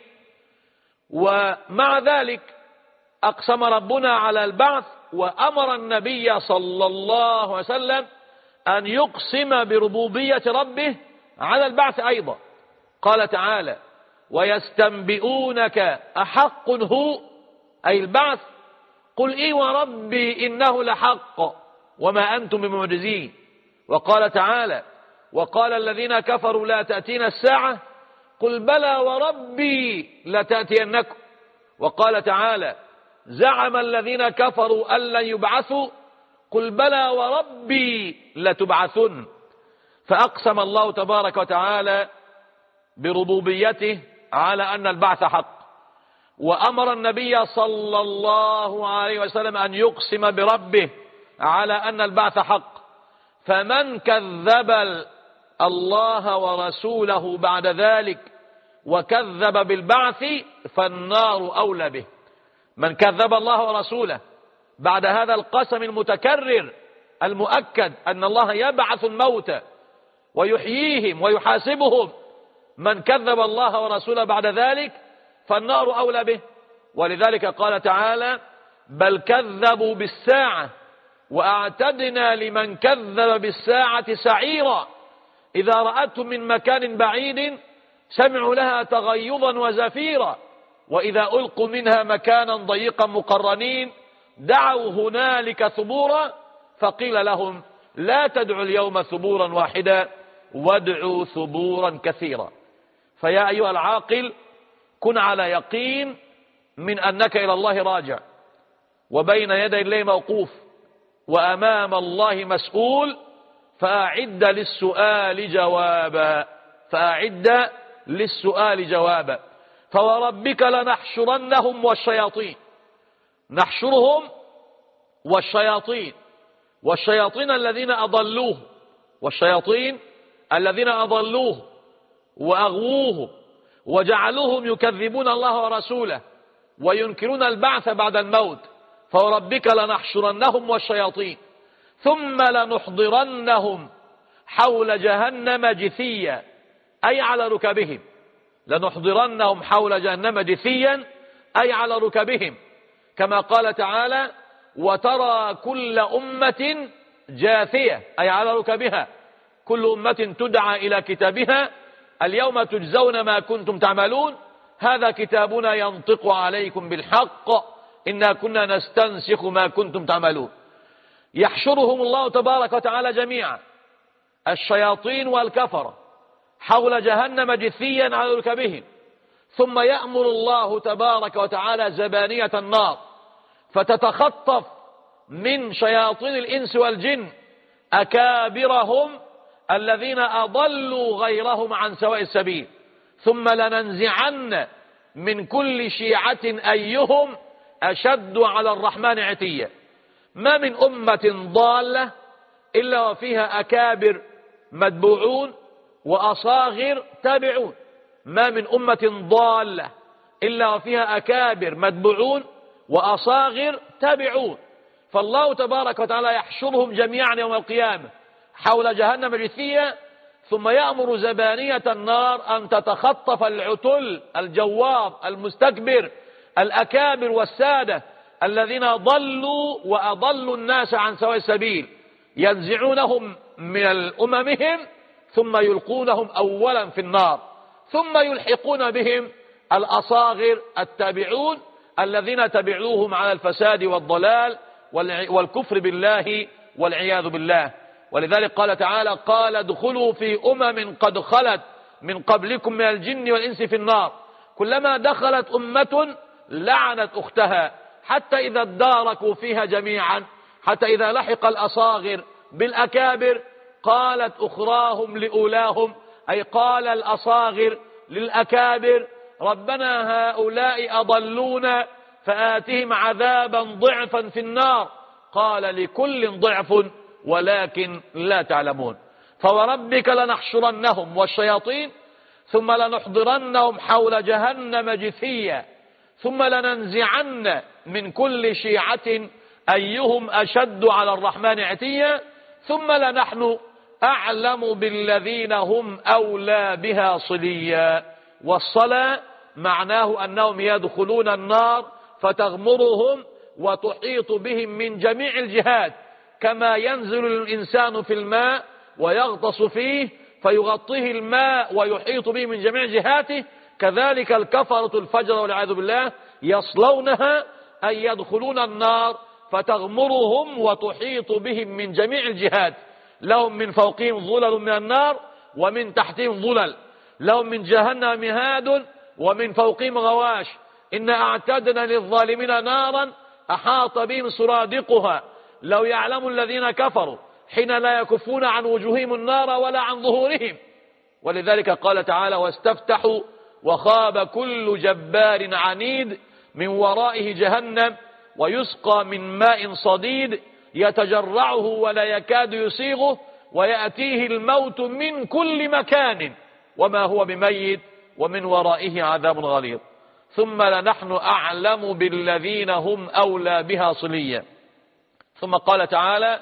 ومع ذلك أقسم ربنا على البعث وأمر النبي صلى الله عليه وسلم أن يقسم بربوبية ربه على البعث أيضا. قال تعالى ويستنبئونك أحق هو، أي البعث، قل إي وربي إنه لحق وما أنتم بمعجزين. وقال تعالى وقال الذين كفروا لا تأتينا الساعة قل بلى وربي لتأتينكم. وقال تعالى زعم الذين كفروا أن لن يبعثوا قل بلى وربي لتبعثن. فأقسم الله تبارك وتعالى بربوبيته على أن البعث حق، وأمر النبي صلى الله عليه وسلم أن يقسم بربه على أن البعث حق. فمن كذب الله ورسوله بعد ذلك وكذب بالبعث فالنار أولى به. من كذب الله ورسوله بعد هذا القسم المتكرر المؤكد أن الله يبعث الموتى ويحييهم ويحاسبهم، من كذب الله ورسوله بعد ذلك فالنار أولى به. ولذلك قال تعالى بل كذبوا بالساعة وأعتدنا لمن كذب بالساعة سعيرا إذا رأتهم من مكان بعيد سمعوا لها تغيظا وزفيرا وإذا ألقوا منها مكانا ضيقا مقرنين دعوا هنالك ثبورا فقيل لهم لا تدعوا اليوم ثبورا واحدا وادعوا ثبورا كثيرا. فيا أيها العاقل كن على يقين من أنك إلى الله راجع، وبين يدي الله موقوف، وأمام الله مسؤول، فأعد للسؤال جوابا، فأعد للسؤال جوابا. فوربك لنحشرنهم والشياطين، نحشرهم والشياطين، والشياطين الذين أضلوه، والشياطين الذين أضلوه وأغووه وجعلوهم يكذبون الله ورسوله وينكرون البعث بعد الموت، فوربك لنحشرنهم والشياطين ثم لنحضرنهم حول جهنم جثيا، أي على ركبهم. لنحضرنهم حول جهنم جثيا أي على ركبهم، كما قال تعالى: وترى كل أمة جاثية، أي على ركبها. كل أمة تدعى إلى كتابها: اليوم تجزون ما كنتم تعملون، هذا كتابنا ينطق عليكم بالحق إنا كنا نستنسخ ما كنتم تعملون. يحشرهم الله تبارك وتعالى جميعا، الشياطين والكفرة، حول جهنم جثيا على ركبهم، ثم يأمر الله تبارك وتعالى زبانية النار فتتخطف من شياطين الإنس والجن أكابرهم الذين أضلوا غيرهم عن سواء السبيل، ثم لننزعن من كل شيعة أيهم أشد على الرحمن عتيا. ما من أمة ضالة إلا وفيها أكابر متبوعون وأصاغر تابعون. ما من أمة ضالة إلا وفيها أكابر متبوعون وأصاغر تابعون. فالله تبارك وتعالى يحشرهم جميعا يوم القيامة حول جهنم جثيا، ثم يأمر زبانية النار أن تتخطف العتل الجواب المستكبر الأكابر والسادة الذين ضلوا وأضلوا الناس عن سواء السبيل، ينزعونهم من أممهم ثم يلقونهم أولا في النار، ثم يلحقون بهم الأصاغر التابعون الذين تبعوهم على الفساد والضلال والكفر بالله والعياذ بالله. ولذلك قال تعالى: قال ادخلوا في أمم قد خلت من قبلكم من الجن والإنس في النار، كلما دخلت أمة لعنت أختها حتى إذا اداركوا فيها جميعا، حتى إذا لحق الأصاغر بالأكابر قالت أخراهم لأولاهم، أي قال الأصاغر للأكابر: ربنا هؤلاء أضلونا فآتهم عذابا ضعفا في النار، قال لكل ضعف ولكن لا تعلمون. فوربك لنحشرنهم والشياطين ثم لنحضرنهم حول جهنم جثيا ثم لننزعن من كل شيعة أيهم أشد على الرحمن عتيا ثم لنحن أعلم بالذين هم أولى بها صليا. والصلاة معناه أنهم يدخلون النار فتغمرهم وتحيط بهم من جميع الجهات، كما ينزل الإنسان في الماء ويغطس فيه فيغطيه الماء ويحيط به من جميع جهاته، كذلك الكفرة الفجر والعياذ بالله يصلونها أي يدخلون النار فتغمرهم وتحيط بهم من جميع الجهات، لهم من فوقهم ظلل من النار ومن تحتهم ظلل، لهم من جهنم مهاد ومن فوقهم غواش، إن أعتدنا للظالمين نارا أحاط بهم سرادقها، لو يعلم الذين كفروا حين لا يكفون عن وجوههم النار ولا عن ظهورهم. ولذلك قال تعالى: واستفتحوا وخاب كل جبار عنيد من ورائه جهنم ويسقى من ماء صديد يتجرعه ولا يكاد يسيغه ويأتيه الموت من كل مكان وما هو بميت ومن ورائه عذاب غليظ ثم لنحن أعلم بالذين هم أولى بها صليا. ثم قال تعالى: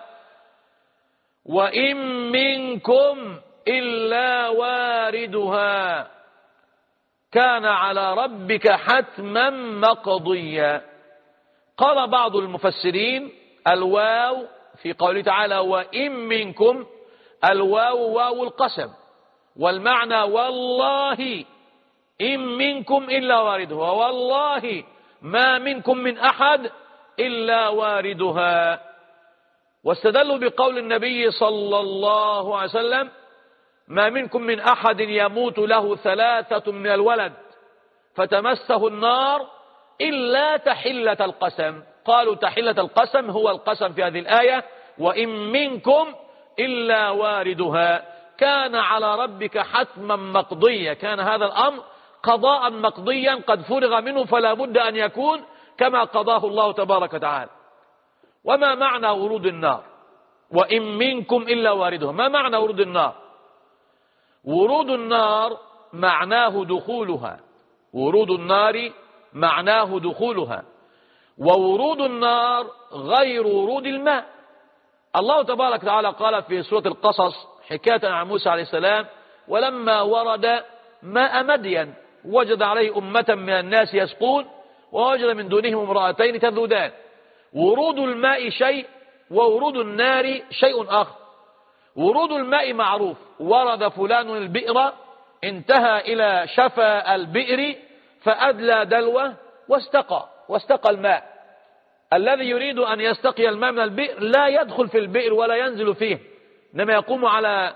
وإن منكم إلا واردها كان على ربك حتما مقضيا. قال بعض المفسرين: الواو في قوله تعالى وإن منكم، الواو واو القسم، والمعنى والله إن منكم إلا واردها، والله ما منكم من أحد إلا واردها. واستدلوا بقول النبي صلى الله عليه وسلم: ما منكم من أحد يموت له 3 من الولد فتمسه النار إلا تحلة القسم. قالوا تحلة القسم هو القسم في هذه الآية: وإن منكم إلا واردها كان على ربك حتما مقضيا. كان هذا الأمر قضاء مقضيا قد فرغ منه فلا بد أن يكون كما قضاه الله تبارك وتعالى. وما معنى ورود النار؟ وإن منكم إلا واردها، ما معنى ورود النار؟ ورود النار معناه دخولها، ورود النار معناه دخولها، وورود النار غير ورود الماء. الله تبارك وتعالى قال في سورة القصص حكاية عن موسى عليه السلام: ولما ورد ماء مدين وجد عليه أمة من الناس يسقون ووجد من دونهم امرأتين تذودان. ورود الماء شيء وورود النار شيء آخر. ورود الماء معروف: ورد فلان البئر، انتهى إلى شفا البئر فأدلى دلوه واستقى الماء. الذي يريد أن يستقي الماء من البئر لا يدخل في البئر ولا ينزل فيه، إنما يقوم على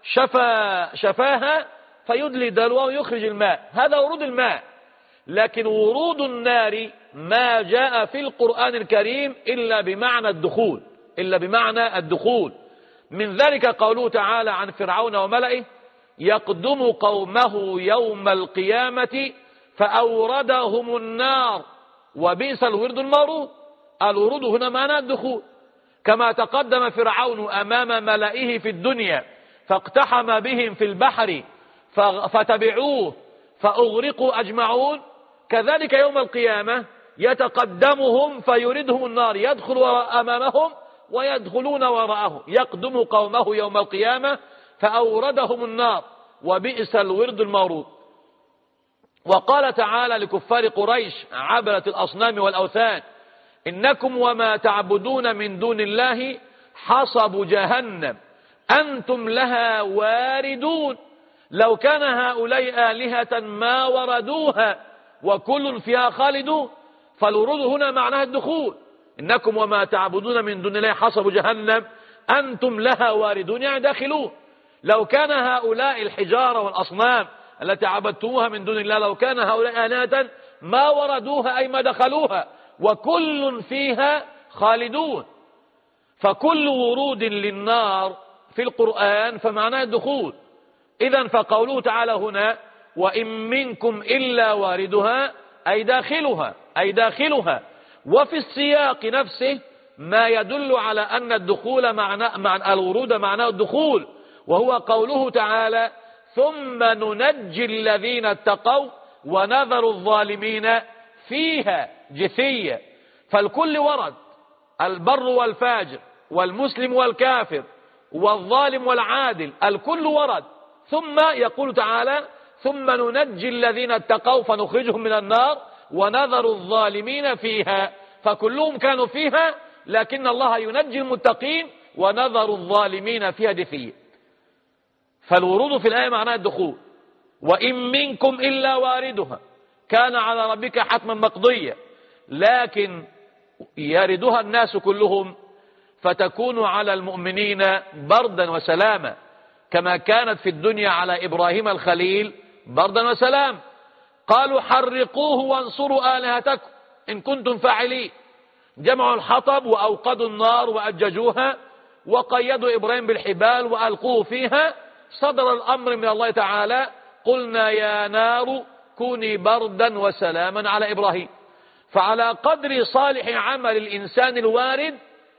شفاها فيدلي دلوه ويخرج الماء. هذا ورود الماء. لكن ورود النار ما جاء في القرآن الكريم إلا بمعنى الدخول. من ذلك قوله تعالى عن فرعون وملئه: يقدم قومه يوم القيامة فأوردهم النار وبئس الورد المورود. الورود هنا معنى الدخول، كما تقدم فرعون أمام ملئه في الدنيا فاقتحم بهم في البحر فتبعوه فأغرقوا أجمعون، كذلك يوم القيامة يتقدمهم فيردهم النار، يدخل أمامهم ويدخلون وراءه. يقدم قومه يوم القيامة فأوردهم النار وبئس الورد المورود. وقال تعالى لكفار قريش عبدة الأصنام والأوثان: إنكم وما تعبدون من دون الله حصب جهنم أنتم لها واردون لو كان هؤلاء آلهة ما وردوها وكل فيها خالدون. فالورود هنا معناها الدخول. إنكم وما تعبدون من دون الله حصب جهنم أنتم لها واردون، يعني داخلون. لو كان هؤلاء الحجارة والأصنام التي عبدتموها من دون الله، لو كان هؤلاء آلهة ما وردوها أي ما دخلوها، وكل فيها خالدون. فكل ورود للنار في القرآن فمعناه الدخول. إذن فقوله تعالى هنا: وإن منكم إلا واردها أي داخلها. وفي السياق نفسه ما يدل على أن الدخول معنى الورود معناه الدخول، وهو قوله تعالى: ثم ننجي الذين اتقوا ونذر الظالمين فيها جثيا. فالكل ورد: البر والفاجر والمسلم والكافر والظالم والعادل، الكل ورد. ثم يقول تعالى: ثم ننجي الذين اتقوا فنخرجهم من النار ونذر الظالمين فيها. فكلهم كانوا فيها، لكن الله ينجي المتقين ونذر الظالمين فيها جثيا. فالورود في الآية معناه الدخول. وإن منكم إلا واردها كان على ربك حتما مقضيا، لكن يردها الناس كلهم فتكون على المؤمنين بردا وسلاما، كما كانت في الدنيا على إبراهيم الخليل بردا وسلام. قالوا: حرقوه وانصروا آلهتكم إن كنتم فاعلين. جمعوا الحطب وأوقدوا النار وأججوها وقيدوا إبراهيم بالحبال وألقوه فيها. صدر الأمر من الله تعالى: قلنا يا نار كوني بردا وسلاما على إبراهيم. فعلى قدر صالح عمل الإنسان الوارد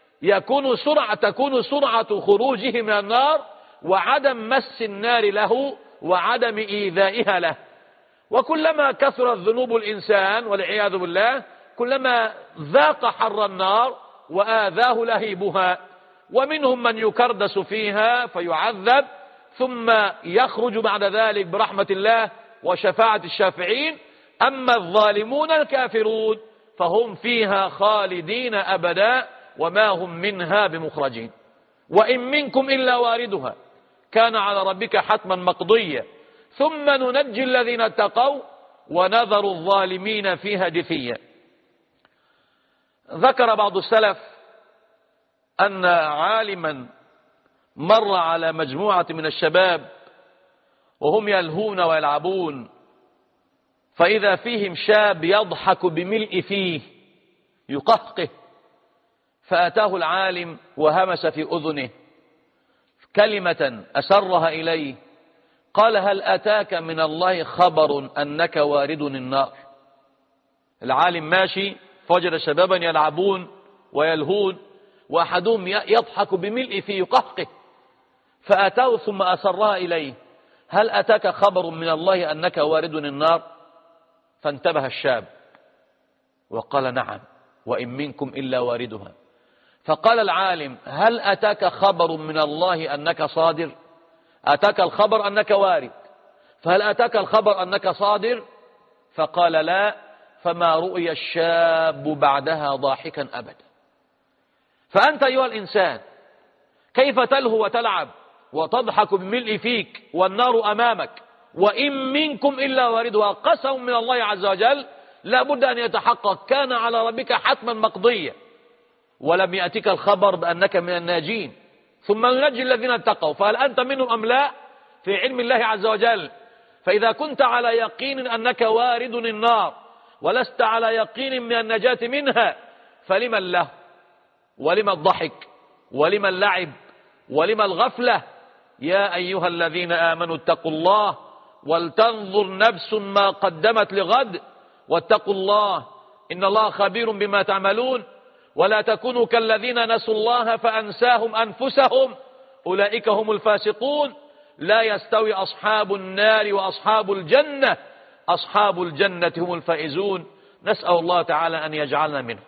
تكون سرعة خروجه من النار وعدم مس النار له وعدم إيذائها له. وكلما كثرت ذنوب الإنسان والعياذ بالله كلما ذاق حر النار وآذاه لهيبها. ومنهم من يكردس فيها فيعذب ثم يخرج بعد ذلك برحمة الله وشفاعة الشافعين. أما الظالمون الكافرون فهم فيها خالدين أبدا وما هم منها بمخرجين. وإن منكم إلا واردها كان على ربك حتما مقضيا ثم ننجي الذين اتقوا ونذر الظالمين فيها جثيا. ذكر بعض السلف أن عالما مر على مجموعة من الشباب وهم يلهون ويلعبون، فإذا فيهم شاب يضحك بملء فيه يقهقه، فأتاه العالم وهمس في أذنه كلمة أسرها إليه، قال: هل أتاك من الله خبر أنك وارد النار؟ العالم ماشي فوجد شبابا يلعبون ويلهون وأحدهم يضحك بملء فيه يقهقه، فأتاه ثم أسرها إليه هل أتاك خبر من الله أنك وارد النار؟ فانتبه الشاب وقال نعم وإن منكم إلا واردها. فقال العالم هل أتاك خبر من الله أنك صادر؟ أتاك الخبر أنك وارد، فهل أتاك الخبر أنك صادر؟ فقال لا. فما رؤي الشاب بعدها ضاحكا أبدا. فأنت أيها الإنسان كيف تلهو وتلعب وتضحك بملء فيك والنار أمامك وإن منكم إلا واردها؟ قسم من الله عز وجل لا بد أن يتحقق، كان على ربك حتما مقضيا، ولم يأتك الخبر بأنك من الناجين. ثم ننجي الذين اتقوا، فهل أنت منهم أم لا؟ في علم الله عز وجل. فإذا كنت على يقين أنك وارد النار ولست على يقين من النجاة منها، فلما الله ولما الضحك ولما اللعب ولما الغفلة؟ يا أيها الذين آمنوا اتقوا الله ولتنظر نفس ما قدمت لغد واتقوا الله إن الله خبير بما تعملون. ولا تكونوا كالذين نسوا الله فأنساهم أنفسهم أولئك هم الفاسقون. لا يستوي أصحاب النار وأصحاب الجنة، أصحاب الجنة هم الفائزون. نسأل الله تعالى أن يجعلنا منهم.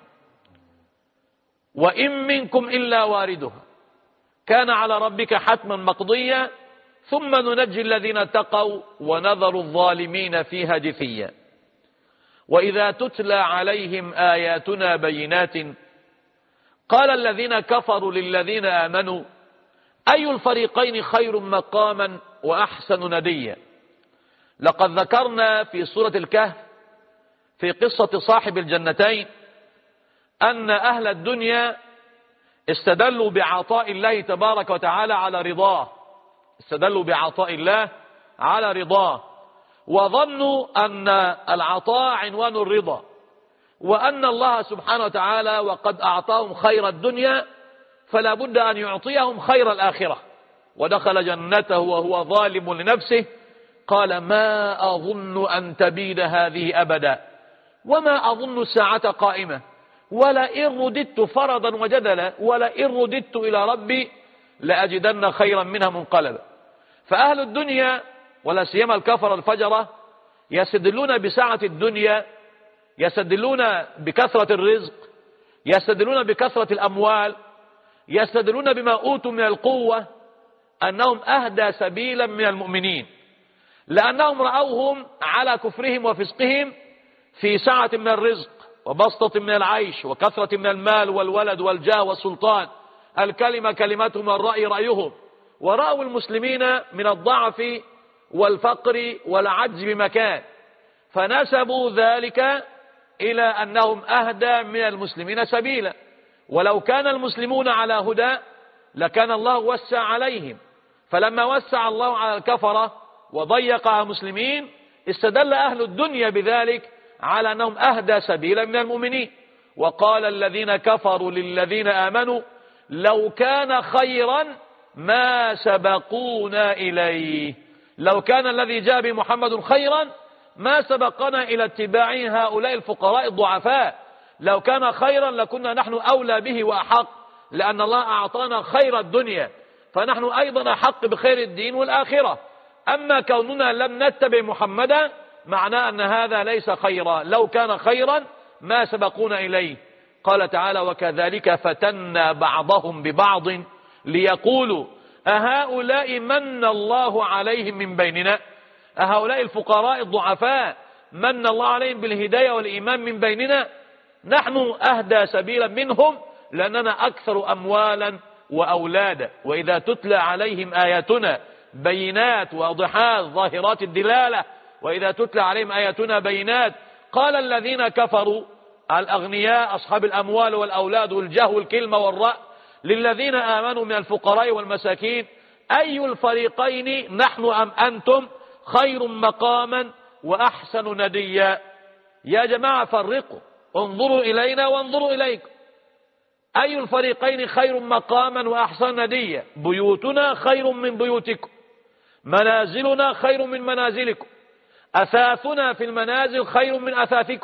وإن منكم إلا واردها كان على ربك حتما مقضيا ثم ننجي الذين اتقوا ونذر الظالمين فيها جثيا. وإذا تتلى عليهم آياتنا بينات قال الذين كفروا للذين آمنوا أي الفريقين خير مقاما وأحسن نديا. لقد ذكرنا في سورة الكهف في قصة صاحب الجنتين أن أهل الدنيا استدلوا بعطاء الله تبارك وتعالى على رضاه، استدلوا بعطاء الله على رضاه، وظنوا أن العطاء عنوان الرضا، وأن الله سبحانه وتعالى وقد أعطاهم خير الدنيا فلا بد أن يعطيهم خير الآخرة. ودخل جنته وهو ظالم لنفسه قال ما أظن أن تبيد هذه أبدا وما أظن الساعة قائمة ولئن رددت فرضا وجدلا ولئن رددت إلى ربي لأجدن خيرا منها منقلبا. فأهل الدنيا ولا سيما الكفر الفجرة يستدلون بسعة الدنيا، يستدلون بكثرة الرزق، يستدلون بكثرة الأموال، يستدلون بما أوتوا من القوة أنهم أهدى سبيلا من المؤمنين، لأنهم رأوهم على كفرهم وفسقهم في سعة من الرزق وبسطة من العيش وكثرة من المال والولد والجاه والسلطان. الكلمة كلمتهم والرأي رأيهم. ورأوا المسلمين من الضعف والفقر والعجز بمكان، فنسبوا ذلك إلى أنهم أهدى من المسلمين سبيلا. ولو كان المسلمون على هدى لكان الله وسع عليهم، فلما وسع الله على الكفرة وضيق على المسلمين استدل أهل الدنيا بذلك على أنهم أهدى سبيلا من المؤمنين. وقال الذين كفروا للذين آمنوا لو كان خيرا ما سبقونا إليه، لو كان الذي جاء بمحمد خيرا ما سبقنا إلى اتباع هؤلاء الفقراء الضعفاء، لو كان خيرا لكنا نحن أولى به وأحق، لأن الله أعطانا خير الدنيا فنحن أيضا أحق بخير الدين والآخرة. أما كوننا لم نتبع محمدا معناه أن هذا ليس خيرا، لو كان خيرا ما سبقونا إليه. قال تعالى وكذلك فتنا بعضهم ببعض ليقولوا أهؤلاء من الله عليهم من بيننا، أهؤلاء الفقراء الضعفاء من الله عليهم بالهداية والإيمان من بيننا، نحن أهدى سبيلا منهم لأننا أكثر أموالا وأولادا. وإذا تتلى عليهم آياتنا بينات واضحات ظاهرات الدلالة، وإذا تتلى عليهم آياتنا بينات قال الذين كفروا الأغنياء أصحاب الأموال والأولاد والجاه والكلمة والرأي للذين آمنوا من الفقراء والمساكين أي الفريقين نحن أم أنتم خير مقاما وأحسن نديا. يا جماعة فرقوا، انظروا إلينا وانظروا إليكم. أي الفريقين خير مقاما وأحسن نديا؟ بيوتنا خير من بيوتكم، منازلنا خير من منازلكم، أثاثنا في المنازل خير من أثاثكم،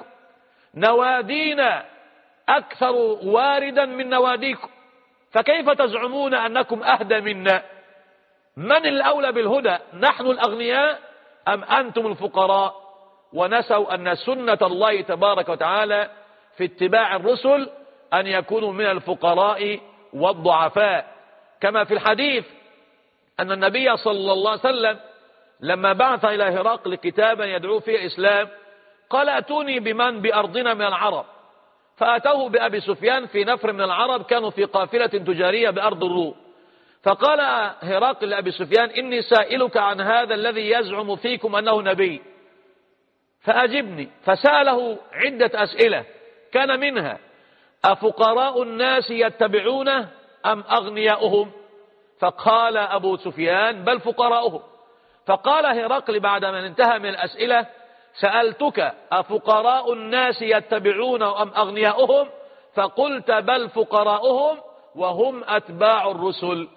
نوادينا أكثر واردا من نواديكم، فكيف تزعمون أنكم أهدى منا؟ من الأولى بالهدى، نحن الأغنياء أم أنتم الفقراء؟ ونسوا أن سنة الله تبارك وتعالى في اتباع الرسل أن يكونوا من الفقراء والضعفاء، كما في الحديث أن النبي صلى الله عليه وسلم لما بعث إلى هرقل كتابا يدعو فيه الإسلام قال أتوني بمن بأرضنا من العرب، فأتوه بأبي سفيان في نفر من العرب كانوا في قافلة تجارية بأرض الروم، فقال هرقل لأبي سفيان إني سائلك عن هذا الذي يزعم فيكم أنه نبي فأجبني. فسأله عدة أسئلة كان منها أفقراء الناس يتبعونه أم أغنياؤهم؟ فقال أبو سفيان بل فقراؤهم. فقال هرقل بعدما انتهى من الأسئلة سألتك أفقراء الناس يتبعونه أم أغنياؤهم؟ فقلت بل فقراؤهم وهم أتباع الرسل.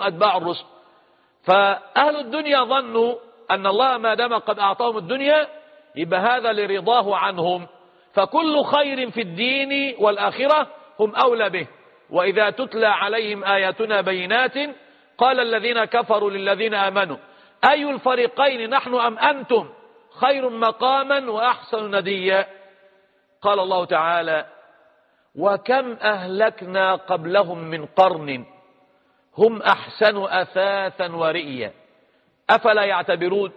فأهل الدنيا ظنوا أن الله ما دام قد أعطاهم الدنيا يبقى هذا لرضاه عنهم، فكل خير في الدين والآخرة هم أولى به. وإذا تتلى عليهم آياتنا بينات قال الذين كفروا للذين آمنوا أي الفريقين نحن أم أنتم خير مقاما وأحسن نديا. قال الله تعالى وكم أهلكنا قبلهم من قرن هم أحسن أثاثا ورئيا أفلا يعتبرون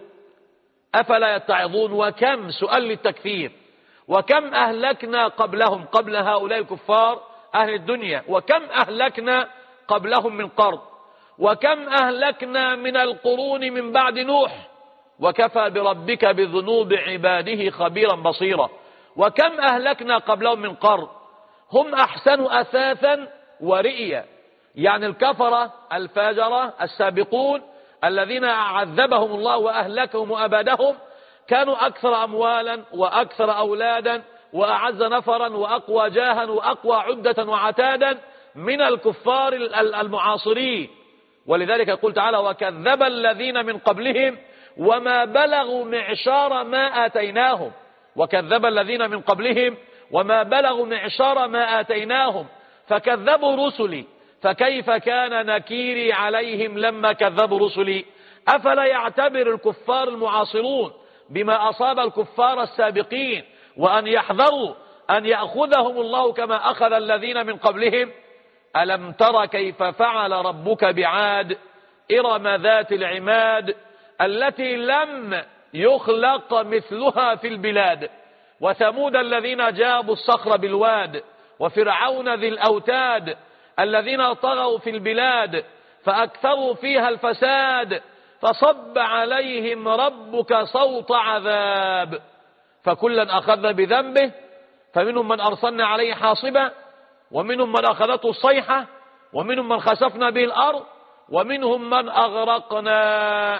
أفلا يتعظون. وكم سؤال للتكثير، وكم أهلكنا قبلهم قبل هؤلاء الكفار أهل الدنيا، وكم أهلكنا قبلهم من قرن، وكم أهلكنا من القرون من بعد نوح وكفى بربك بذنوب عباده خبيرا بصيرا. وكم أهلكنا قبلهم من قرن هم أحسن أثاثا ورئيا، يعني الكفرة الفاجرة السابقون الذين عذبهم الله وأهلكهم وأبادهم كانوا أكثر أموالا وأكثر أولادا وأعز نفرا وأقوى جاها وأقوى عدة وعتادا من الكفار المعاصرين. ولذلك يقول تعالى وكذب الذين من قبلهم وما بلغوا معشار ما آتيناهم. وكذب الذين من قبلهم وما بلغوا معشار ما آتيناهم فكذبوا رسلي فكيف كان نكيري عليهم لما كذبوا رسلي. أفلا يعتبر الكفار المعاصرون بما أصاب الكفار السابقين وأن يحذروا أن يأخذهم الله كما أخذ الذين من قبلهم؟ ألم تر كيف فعل ربك بعاد إرم ذات العماد التي لم يخلق مثلها في البلاد وثمود الذين جابوا الصخر بالواد وفرعون ذي الأوتاد الذين طغوا في البلاد فأكثروا فيها الفساد فصب عليهم ربك صوت عذاب فكلا أخذ بذنبه فمنهم من أرسلنا عليه حاصبا ومنهم من أخذته الصيحة ومنهم من خسفنا به الأرض ومنهم من أغرقنا.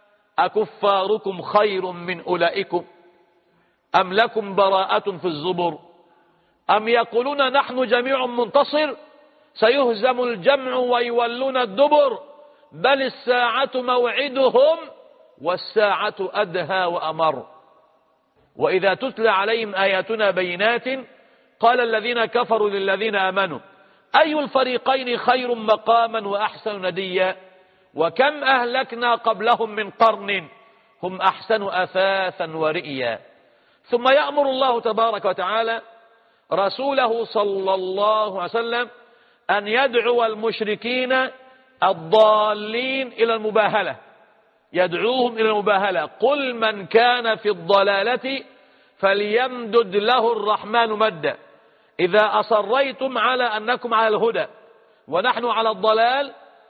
أكفاركم خير من أولئكم أم لكم براءة في الزبر أم يقولون نحن جميع منتصر سيهزم الجمع ويولون الدبر بل الساعة موعدهم والساعة أدهى وأمر. وإذا تتلى عليهم آياتنا بينات قال الذين كفروا للذين آمنوا أي الفريقين خير مقاما وأحسن نديا. وكم أهلكنا قبلهم من قرن هم أحسن أثاثا ورئيا. ثم يأمر الله تبارك وتعالى رسوله صلى الله عليه وسلم أن يدعو المشركين الضالين إلى المباهلة، يدعوهم إلى المباهلة. قل من كان في الضلالة فليمدد له الرحمن مدا. إذا أصريتم على أنكم على الهدى ونحن على الضلال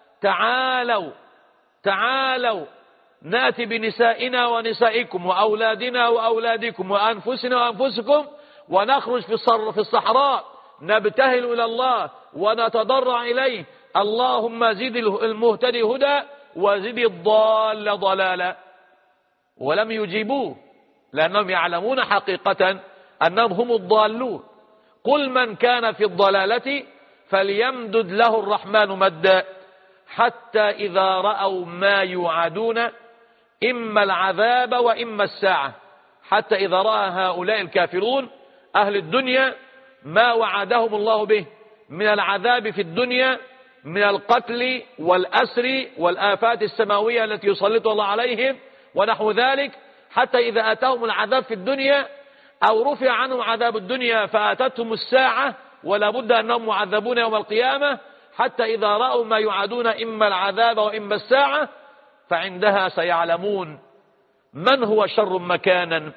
تعالوا نأتي بنسائنا ونسائكم وأولادنا وأولادكم وأنفسنا وأنفسكم ونخرج في الصحراء نبتهل إلى الله ونتضرع إليه اللهم زد المهتدي هدى وزد الضال ضلالا. ولم يجيبوه لأنهم يعلمون حقيقة أنهم هم الضالون. قل من كان في الضلالة فليمدد له الرحمن مدا حتى إذا رأوا ما يوعدون إما العذاب وإما الساعة. حتى إذا رأى هؤلاء الكافرون أهل الدنيا ما وعدهم الله به من العذاب في الدنيا من القتل والأسر والآفات السماوية التي يسلط الله عليهم ونحو ذلك، حتى إذا أتاهم العذاب في الدنيا أو رفع عنهم عذاب الدنيا فأتتهم الساعة ولا بد أنهم معذبون يوم القيامة، حتى إذا رأوا ما يعادون إما العذاب وإما الساعة فعندها سيعلمون من هو شر مكانا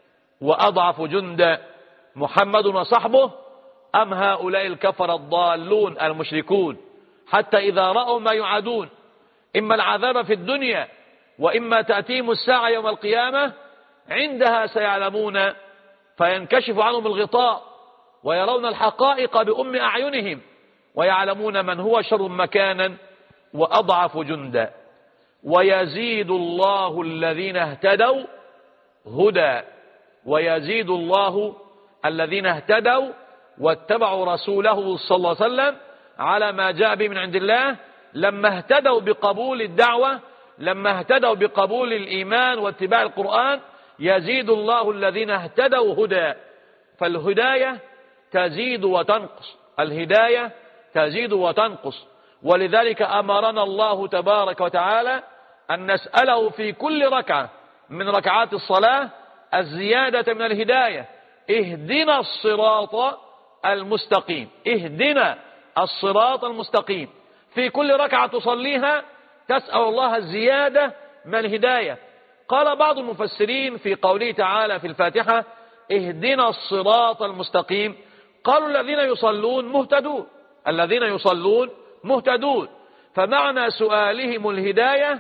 وأضعف جندا، محمد وصحبه أم هؤلاء الكفر الضالون المشركون. حتى إذا رأوا ما يعادون إما العذاب في الدنيا وإما تأتيهم الساعة يوم القيامة عندها سيعلمون، فينكشف عنهم الغطاء ويرون الحقائق بأم أعينهم ويعلمون من هو شر مكانا وأضعف جندا. ويزيد الله الذين اهتدوا هدى، ويزيد الله الذين اهتدوا واتبعوا رسوله صلى الله عليه وسلم على ما جاء به من عند الله، لما اهتدوا بقبول الدعوة، لما اهتدوا بقبول الإيمان واتباع القرآن، يزيد الله الذين اهتدوا هدى. فالهداية تزيد وتنقص، الهداية تزيد وتنقص، ولذلك أمرنا الله تبارك وتعالى أن نسأله في كل ركعة من ركعات الصلاة الزيادة من الهداية. اهدنا الصراط المستقيم، اهدنا الصراط المستقيم. في كل ركعة تصليها تسأل الله الزيادة من الهداية. قال بعض المفسرين في قوله تعالى في الفاتحة اهدنا الصراط المستقيم، قالوا الذين يصلون مهتدون، الذين يصلون مهتدون، فمعنى سؤالهم الهداية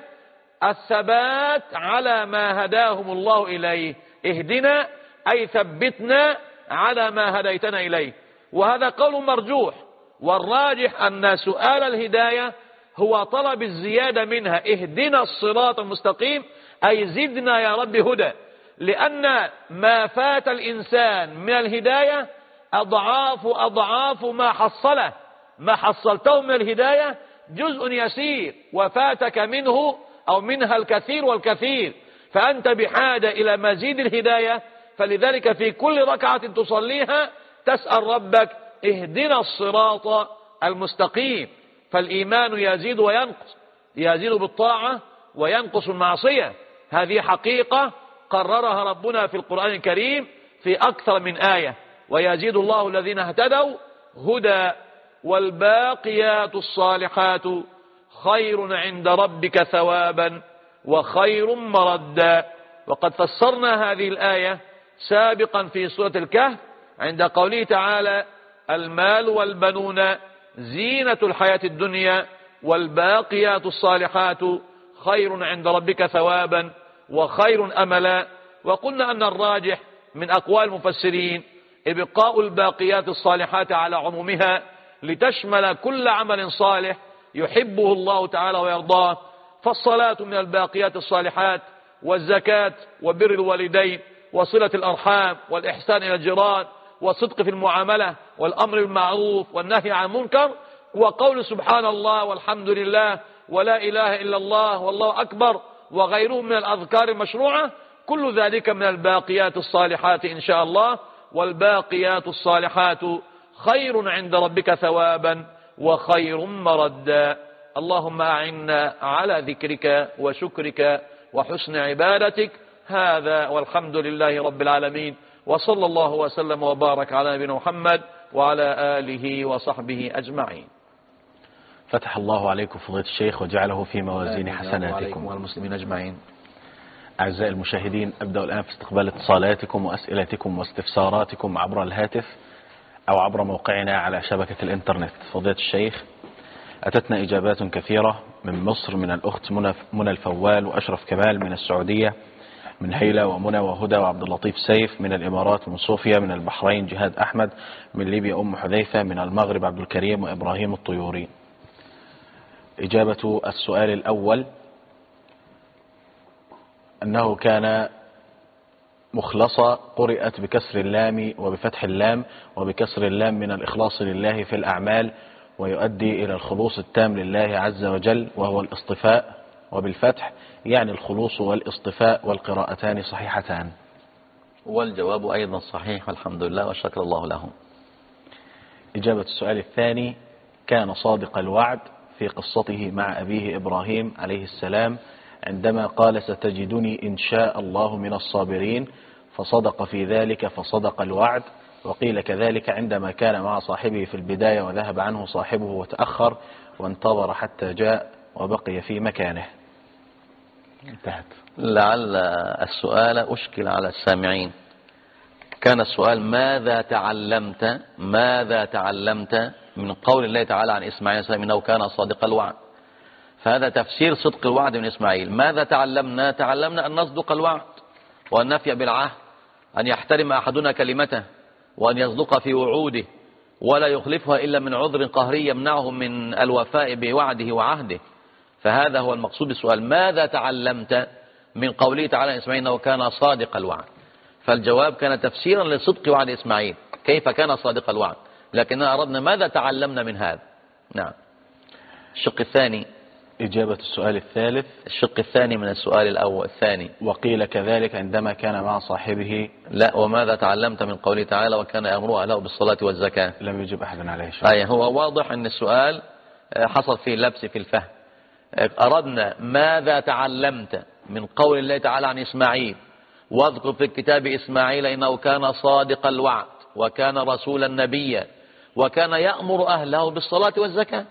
الثبات على ما هداهم الله إليه. اهدنا أي ثبتنا على ما هديتنا إليه، وهذا قول مرجوح، والراجح أن سؤال الهداية هو طلب الزيادة منها. اهدنا الصراط المستقيم أي زدنا يا رب هدى، لأن ما فات الإنسان من الهداية أضعاف ما حصله، ما حصلته من الهداية جزء يسير وفاتك منه أو منها الكثير والكثير، فأنت بحاجة إلى مزيد الهداية. فلذلك في كل ركعة تصليها تسأل ربك اهدنا الصراط المستقيم. فالإيمان يزيد وينقص، يزيد بالطاعة وينقص المعصية، هذه حقيقة قررها ربنا في القرآن الكريم في أكثر من آية. ويزيد الله الذين اهتدوا هدى والباقيات الصالحات خير عند ربك ثوابا وخير مردا. وقد فسرنا هذه الآية سابقا في سورة الكهف عند قوله تعالى المال والبنون زينة الحياة الدنيا والباقيات الصالحات خير عند ربك ثوابا وخير أملا. وقلنا أن الراجح من أقوال المفسرين إبقاء الباقيات الصالحات على عمومها لتشمل كل عمل صالح يحبه الله تعالى ويرضاه، فالصلاة من الباقيات الصالحات، والزكاة وبر الوالدين وصلة الأرحام والإحسان إلى الجيران والصدق في المعاملة والأمر بالمعروف والنهي عن المنكر، وقول سبحان الله والحمد لله ولا إله إلا الله والله أكبر وغيره من الأذكار المشروعة، كل ذلك من الباقيات الصالحات إن شاء الله. والباقيات الصالحات خير عند ربك ثوابا وخير مردا. اللهم أعنا على ذكرك وشكرك وحسن عبادتك. هذا والحمد لله رب العالمين، وصلى الله وسلم وبارك على نبينا محمد وعلى آله وصحبه أجمعين. فتح الله عليكم فضيلة الشيخ وجعله في موازين حسناتكم والمسلمين أجمعين. أعزائي المشاهدين، أبدأ الآن في استقبال اتصالاتكم وأسئلتكم واستفساراتكم عبر الهاتف أو عبر موقعنا على شبكة الإنترنت. فضيلة الشيخ، أتتنا إجابات كثيرة من مصر، من الأخت منى الفوال وأشرف كمال، من السعودية من هيلة ومنى وهدى وعبد اللطيف سيف، من الإمارات من صوفيا، من البحرين جهاد أحمد، من ليبيا أم حذيفة، من المغرب عبد الكريم وإبراهيم الطيوري. إجابة السؤال الأول أنه كان مخلصة قرئت بكسر اللام وبفتح اللام وبكسر اللام من الإخلاص لله في الأعمال، ويؤدي إلى الخلوص التام لله عز وجل وهو الاصطفاء، وبالفتح يعني الخلوص والاصطفاء، والقراءتان صحيحتان. والجواب أيضا صحيح والحمد لله وشكر الله له. إجابة السؤال الثاني: كان صادق الوعد في قصته مع أبيه إبراهيم عليه السلام عندما قال ستجدني إن شاء الله من الصابرين، فصدق في ذلك فصدق الوعد. وقيل كذلك عندما كان مع صاحبه في البداية وذهب عنه صاحبه وتأخر وانتظر حتى جاء وبقي في مكانه. انتهت. لعل السؤال أشكل على السامعين. كان السؤال ماذا تعلمت من قول الله تعالى عن إسماعيل عليه السلام إنه كان صادق الوعد؟ فهذا تفسير صدق الوعد من إسماعيل. ماذا تعلمنا؟ تعلمنا أن نصدق الوعد وأن نفي بالعهد، أن يحترم أحدنا كلمته وأن يصدق في وعوده ولا يخلفها إلا من عذر قهري يمنعه من الوفاء بوعده وعهده. فهذا هو المقصود بالسؤال، ماذا تعلمت من قوله تعالى عن إسماعيل إنه كان صادق الوعد؟ فالجواب كان تفسيرا لصدق وعد إسماعيل، كيف كان صادق الوعد، لكننا أردنا ماذا تعلمنا من هذا. نعم. الشق الثاني إجابة السؤال الثالث. الشق الثاني من السؤال الأول الثاني. وقيل كذلك عندما كان مع صاحبه. لا، وماذا تعلمت من قوله تعالى وكان يأمر أهله بالصلاة والزكاة؟ لم يجب أحد عليه شيء. هو واضح أن السؤال حصل فيه لبس في الفهم. أردنا ماذا تعلمت من قول الله تعالى عن إسماعيل واذكر في الكتاب إسماعيل إنه كان صادق الوعد وكان رسولا نبيا وكان يأمر أهله بالصلاة والزكاة.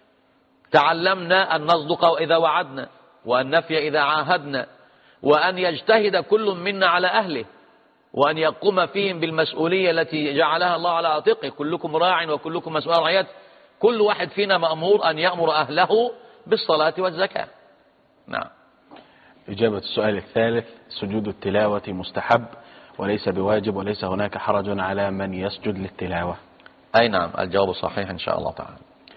تعلمنا أن نصدق إذا وعدنا وأن نفي إذا عاهدنا وأن يجتهد كل منا على أهله وأن يقوم فيهم بالمسؤولية التي جعلها الله على عاتقه. كلكم راع وكلكم مسؤول عن رعيته. كل واحد فينا مأمور أن يأمر أهله بالصلاة والزكاة. نعم. إجابة السؤال الثالث. سجود التلاوة مستحب وليس بواجب وليس هناك حرج على من يسجد للتلاوة. أي نعم، الجواب صحيح إن شاء الله تعالى.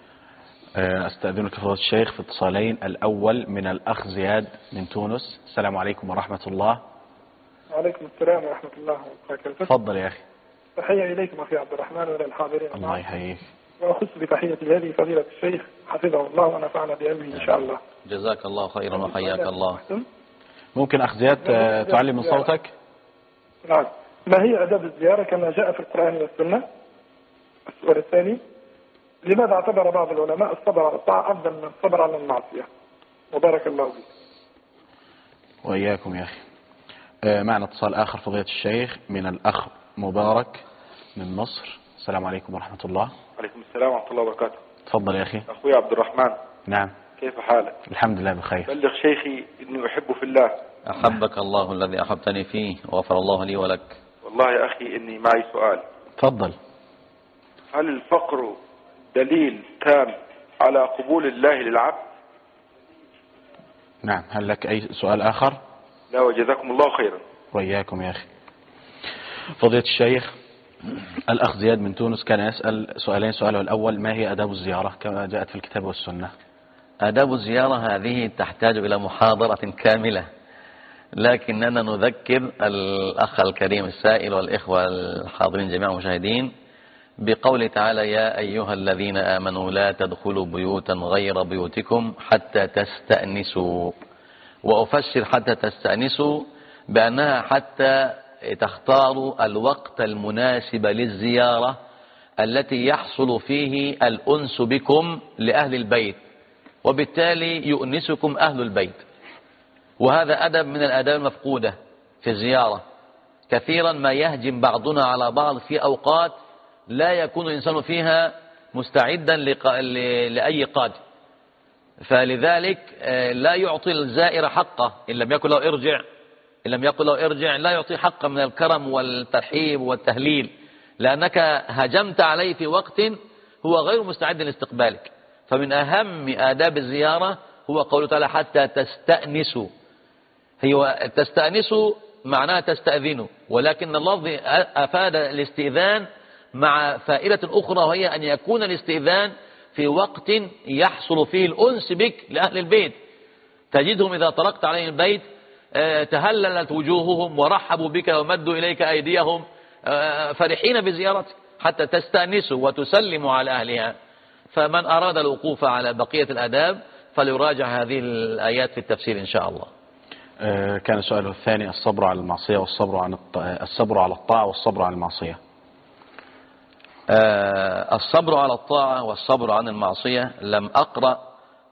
أستأذنك فضيلة الشيخ في اتصالين. الأول من الأخ زياد من تونس. السلام عليكم ورحمة الله. وعليكم السلام ورحمة الله وبركاته. تفضل يا أخي. تحية إليكم أخي عبد الرحمن وإلى الحاضرين. الله يحييك. وأخص بتحية هذه فضيلة الشيخ حفظه الله ونفعنا بعلمه إن شاء الله. جزاك الله خيرا وحياك الله. ممكن أخ زياد تعلي من صوتك؟ نعم. ما هي آداب الزيارة كما جاء في القرآن والسنة؟ السؤال الثاني، لماذا اعتبر بعض العلماء الصبر على الطاعة أفضل من الصبر على المعصية؟ وبارك الله فيك. وإياكم يا أخي. معنا اتصال آخر فضيلة الشيخ من الأخ مبارك من مصر. السلام عليكم ورحمة الله. عليكم السلام ورحمة الله وبركاته. تفضل يا أخي. أخوي عبد الرحمن. نعم. كيف حالك؟ الحمد لله بخير. بلغ شيخي إني أحب في الله. أحبك الله الذي أحبتني فيه وغفر الله لي ولك. والله يا أخي إني معي سؤال. تفضل. هل الفقر دليل تام على قبول الله للعبد؟ نعم. هل لك أي سؤال آخر؟ لا، وجزاكم الله خيرا. وإياكم يا أخي. فضيلة الشيخ، الأخ زياد من تونس كان يسأل سؤالين. سؤاله الأول، ما هي آداب الزيارة كما جاءت في الكتاب والسنة؟ آداب الزيارة هذه تحتاج إلى محاضرة كاملة، لكننا نذكر الأخ الكريم السائل والإخوة الحاضرين جميع المشاهدين بقول تعالى يا أيها الذين آمنوا لا تدخلوا بيوتا غير بيوتكم حتى تستأنسوا. وأفسر حتى تستأنسوا بأنها حتى تختاروا الوقت المناسب للزيارة التي يحصل فيه الأنس بكم لأهل البيت، وبالتالي يؤنسكم أهل البيت. وهذا أدب من الآداب المفقودة في الزيارة. كثيرا ما يهجم بعضنا على بعض في أوقات لا يكون الإنسان فيها مستعدا لأي قادم، فلذلك لا يعطي الزائر حقه. إن لم يكن له ارجع لا يعطي حقه من الكرم والترحيب والتهليل، لأنك هجمت عليه في وقت هو غير مستعد لاستقبالك. فمن أهم آداب الزيارة هو قوله تعالى حتى تستأنسوا. هي تستأنسوا معناها تستأذنوا، ولكن اللفظ أفاد الاستئذان مع فائدة أخرى، وهي أن يكون الاستئذان في وقت يحصل فيه الأنس بك لأهل البيت. تجدهم إذا طرقت عليهم البيت تهللت وجوههم ورحبوا بك ومدوا إليك أيديهم فرحين بزيارتك، حتى تستأنسوا وتسلموا على أهلها. فمن أراد الوقوف على بقية الآداب فليراجع هذه الآيات في التفسير إن شاء الله. كان سؤاله الثاني الصبر على المعصية الصبر على الطاعة والصبر على المعصية. الصبر على الطاعة والصبر عن المعصية لم أقرأ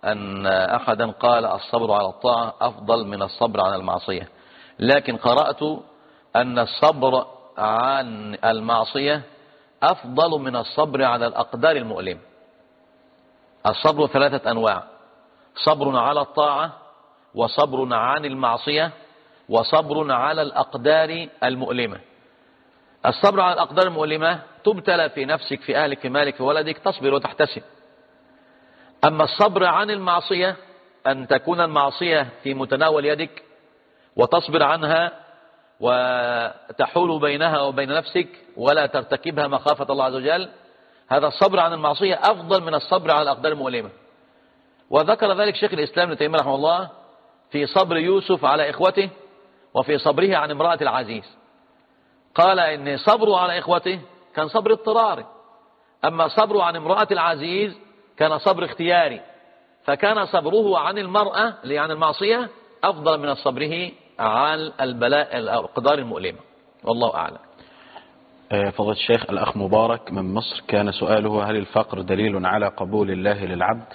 أن أحدا قال الصبر على الطاعة أفضل من الصبر عن المعصية، لكن قرأت أن الصبر عن المعصية أفضل من الصبر على الأقدار المؤلمة. الصبر 3 أنواع: صبر على الطاعة، وصبر عن المعصية، وصبر على الأقدار المؤلمة. الصبر على الأقدار المؤلمة تبتلى في نفسك، في أهلك، في مالك، في ولدك، تصبر وتحتسب. أما الصبر عن المعصية أن تكون المعصية في متناول يدك وتصبر عنها وتحول بينها وبين نفسك ولا ترتكبها مخافة الله عز وجل، هذا الصبر عن المعصية أفضل من الصبر على الأقدار المؤلمة. وذكر ذلك شيخ الإسلام ابن تيمية رحمه الله في صبر يوسف على إخوته وفي صبره عن امرأة العزيز. قال إن صبره على إخوته كان صبر اضطراري، أما صبره عن امرأة العزيز كان صبر اختياري، فكان صبره عن المرأة اللي عن المعصية أفضل من صبره عن البلاء الأقدار المؤلمة. والله أعلم. فضيلة الشيخ، الأخ مبارك من مصر كان سؤاله: هل الفقر دليل على قبول الله للعبد؟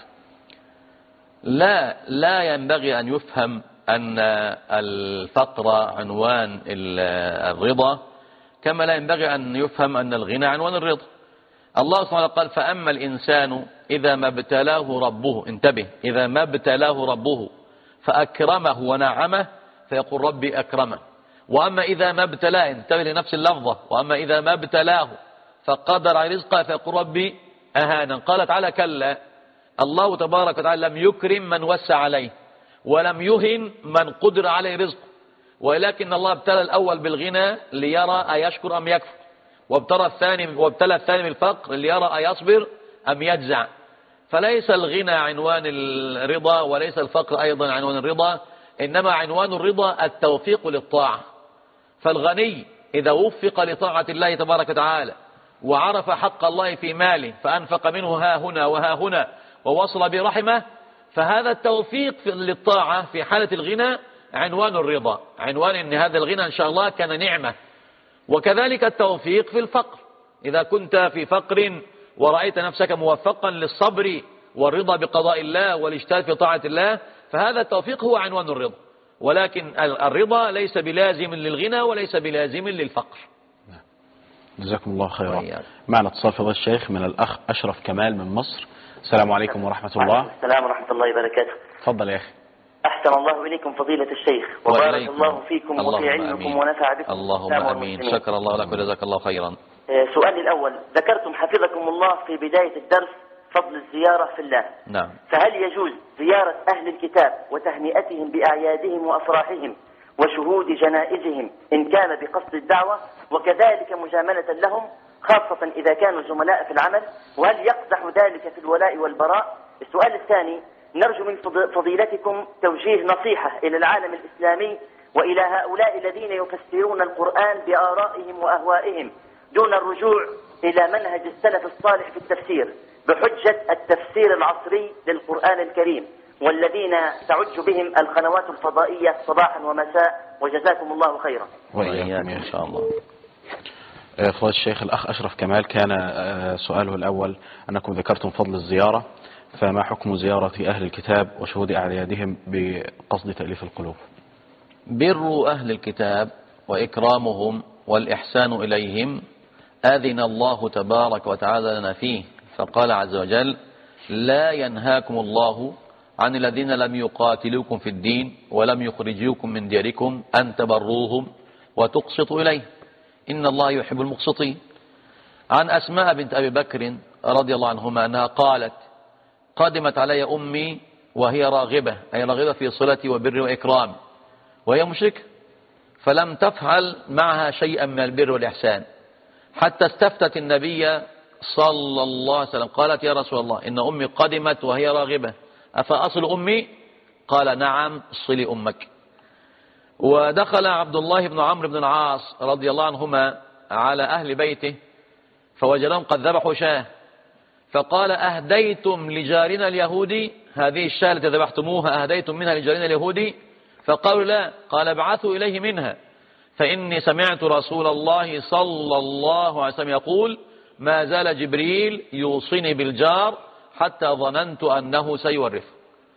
لا ينبغي أن يفهم أن الفقر عنوان الرضا، كما لا ينبغي أن يفهم أن الغنى عنوان الرضا. الله سبحانه قال: فأما الإنسان إذا ما ابتلاه ربه، انتبه، إذا ما ابتلاه ربه فأكرمه ونعمه فيقول ربي أكرمه. وأما إذا ما ابتلاه، انتبه لنفس اللفظة، وأما إذا ما ابتلاه فقدر على رزقه فيقول ربي أهانا. قال تعالى: كلا، الله تبارك وتعالى لم يكرم من وسع عليه ولم يهن من قدر عليه رزقه، ولكن الله ابتلى الأول بالغنى ليرى أيشكر أم يكفر، وابتلى الثاني بالفقر ليرى أيصبر أم يجزع. فليس الغنى عنوان الرضا وليس الفقر أيضا عنوان الرضا، إنما عنوان الرضا التوفيق للطاعة. فالغني إذا وفق لطاعة الله تبارك وتعالى وعرف حق الله في ماله فأنفق منه ها هنا وها هنا ووصل برحمه، فهذا التوفيق للطاعة في حالة الغنى عنوان الرضا، عنوان إن هذا الغنى إن شاء الله كان نعمة. وكذلك التوفيق في الفقر، إذا كنت في فقر ورأيت نفسك موفقا للصبر والرضا بقضاء الله والاجتهاد في طاعة الله، فهذا التوفيق هو عنوان الرضا. ولكن الرضا ليس بلازم للغنى وليس بلازم للفقر. جزاكم الله خيرا. معنا اتصال فضيلة الشيخ من الأخ أشرف كمال من مصر. السلام عليكم ورحمة الله. السلام ورحمة الله وبركاته. تفضل يا أخي. أحسن الله إليكم فضيلة الشيخ، وبارك الله فيكم وفي علمكم ونفع بكم. اللهم آمين. شكر الله لك وجزاك الله خيرا. سؤالي الأول: ذكرتم حفظكم الله في بداية الدرس فضل الزيارة في الله. نعم. فهل يجوز زيارة أهل الكتاب وتهنئتهم بأعيادهم وأفراحهم وشهود جنائزهم إن كان بقصد الدعوة، وكذلك مجاملة لهم خاصة إذا كانوا زملاء في العمل، وهل يقدح ذلك في الولاء والبراء؟ السؤال الثاني: نرجو من فضيلتكم توجيه نصيحة إلى العالم الإسلامي وإلى هؤلاء الذين يفسرون القرآن بآرائهم وأهوائهم دون الرجوع إلى منهج السلف الصالح في التفسير، بحجة التفسير العصري للقرآن الكريم، والذين تعج بهم القنوات الفضائية صباحا ومساء، وجزاكم الله خيرا. وإياكم إن شاء الله. فضيلة الشيخ، الأخ أشرف كمال كان سؤاله الأول أنكم ذكرتم فضل الزيارة، فما حكم زيارة أهل الكتاب وشهود أعيادهم بقصد تأليف القلوب؟ بر أهل الكتاب وإكرامهم والإحسان إليهم أذن الله تبارك وتعالى لنا فيه، فقال عز وجل: لا ينهاكم الله عن الذين لم يقاتلوكم في الدين ولم يخرجوكم من دياركم أن تبروهم وتقسطوا إليه إن الله يحب المقسطين. عن أسماء بنت أبي بكر رضي الله عنهما أنها قالت: قدمت علي أمي وهي راغبة، أي راغبة في صلتي وبر وإكرام، وهي مشركة، فلم تفعل معها شيئا من البر والإحسان حتى استفتت النبي صلى الله عليه وسلم، قالت: يا رسول الله إن أمي قدمت وهي راغبة أفأصل أمي؟ قال: نعم، صلي أمك. ودخل عبد الله بن عمرو بن العاص رضي الله عنهما على أهل بيته فوجدهم قد ذبحوا شاه، فقال: أهديتم لجارنا اليهودي هذه الشاة التي ذبحتموها أهديتم منها لجارنا اليهودي؟ فقالوا: لا. قال: ابعثوا إليه منها، فإني سمعت رسول الله صلى الله عليه وسلم يقول: ما زال جبريل يوصيني بالجار حتى ظننت أنه سيورث.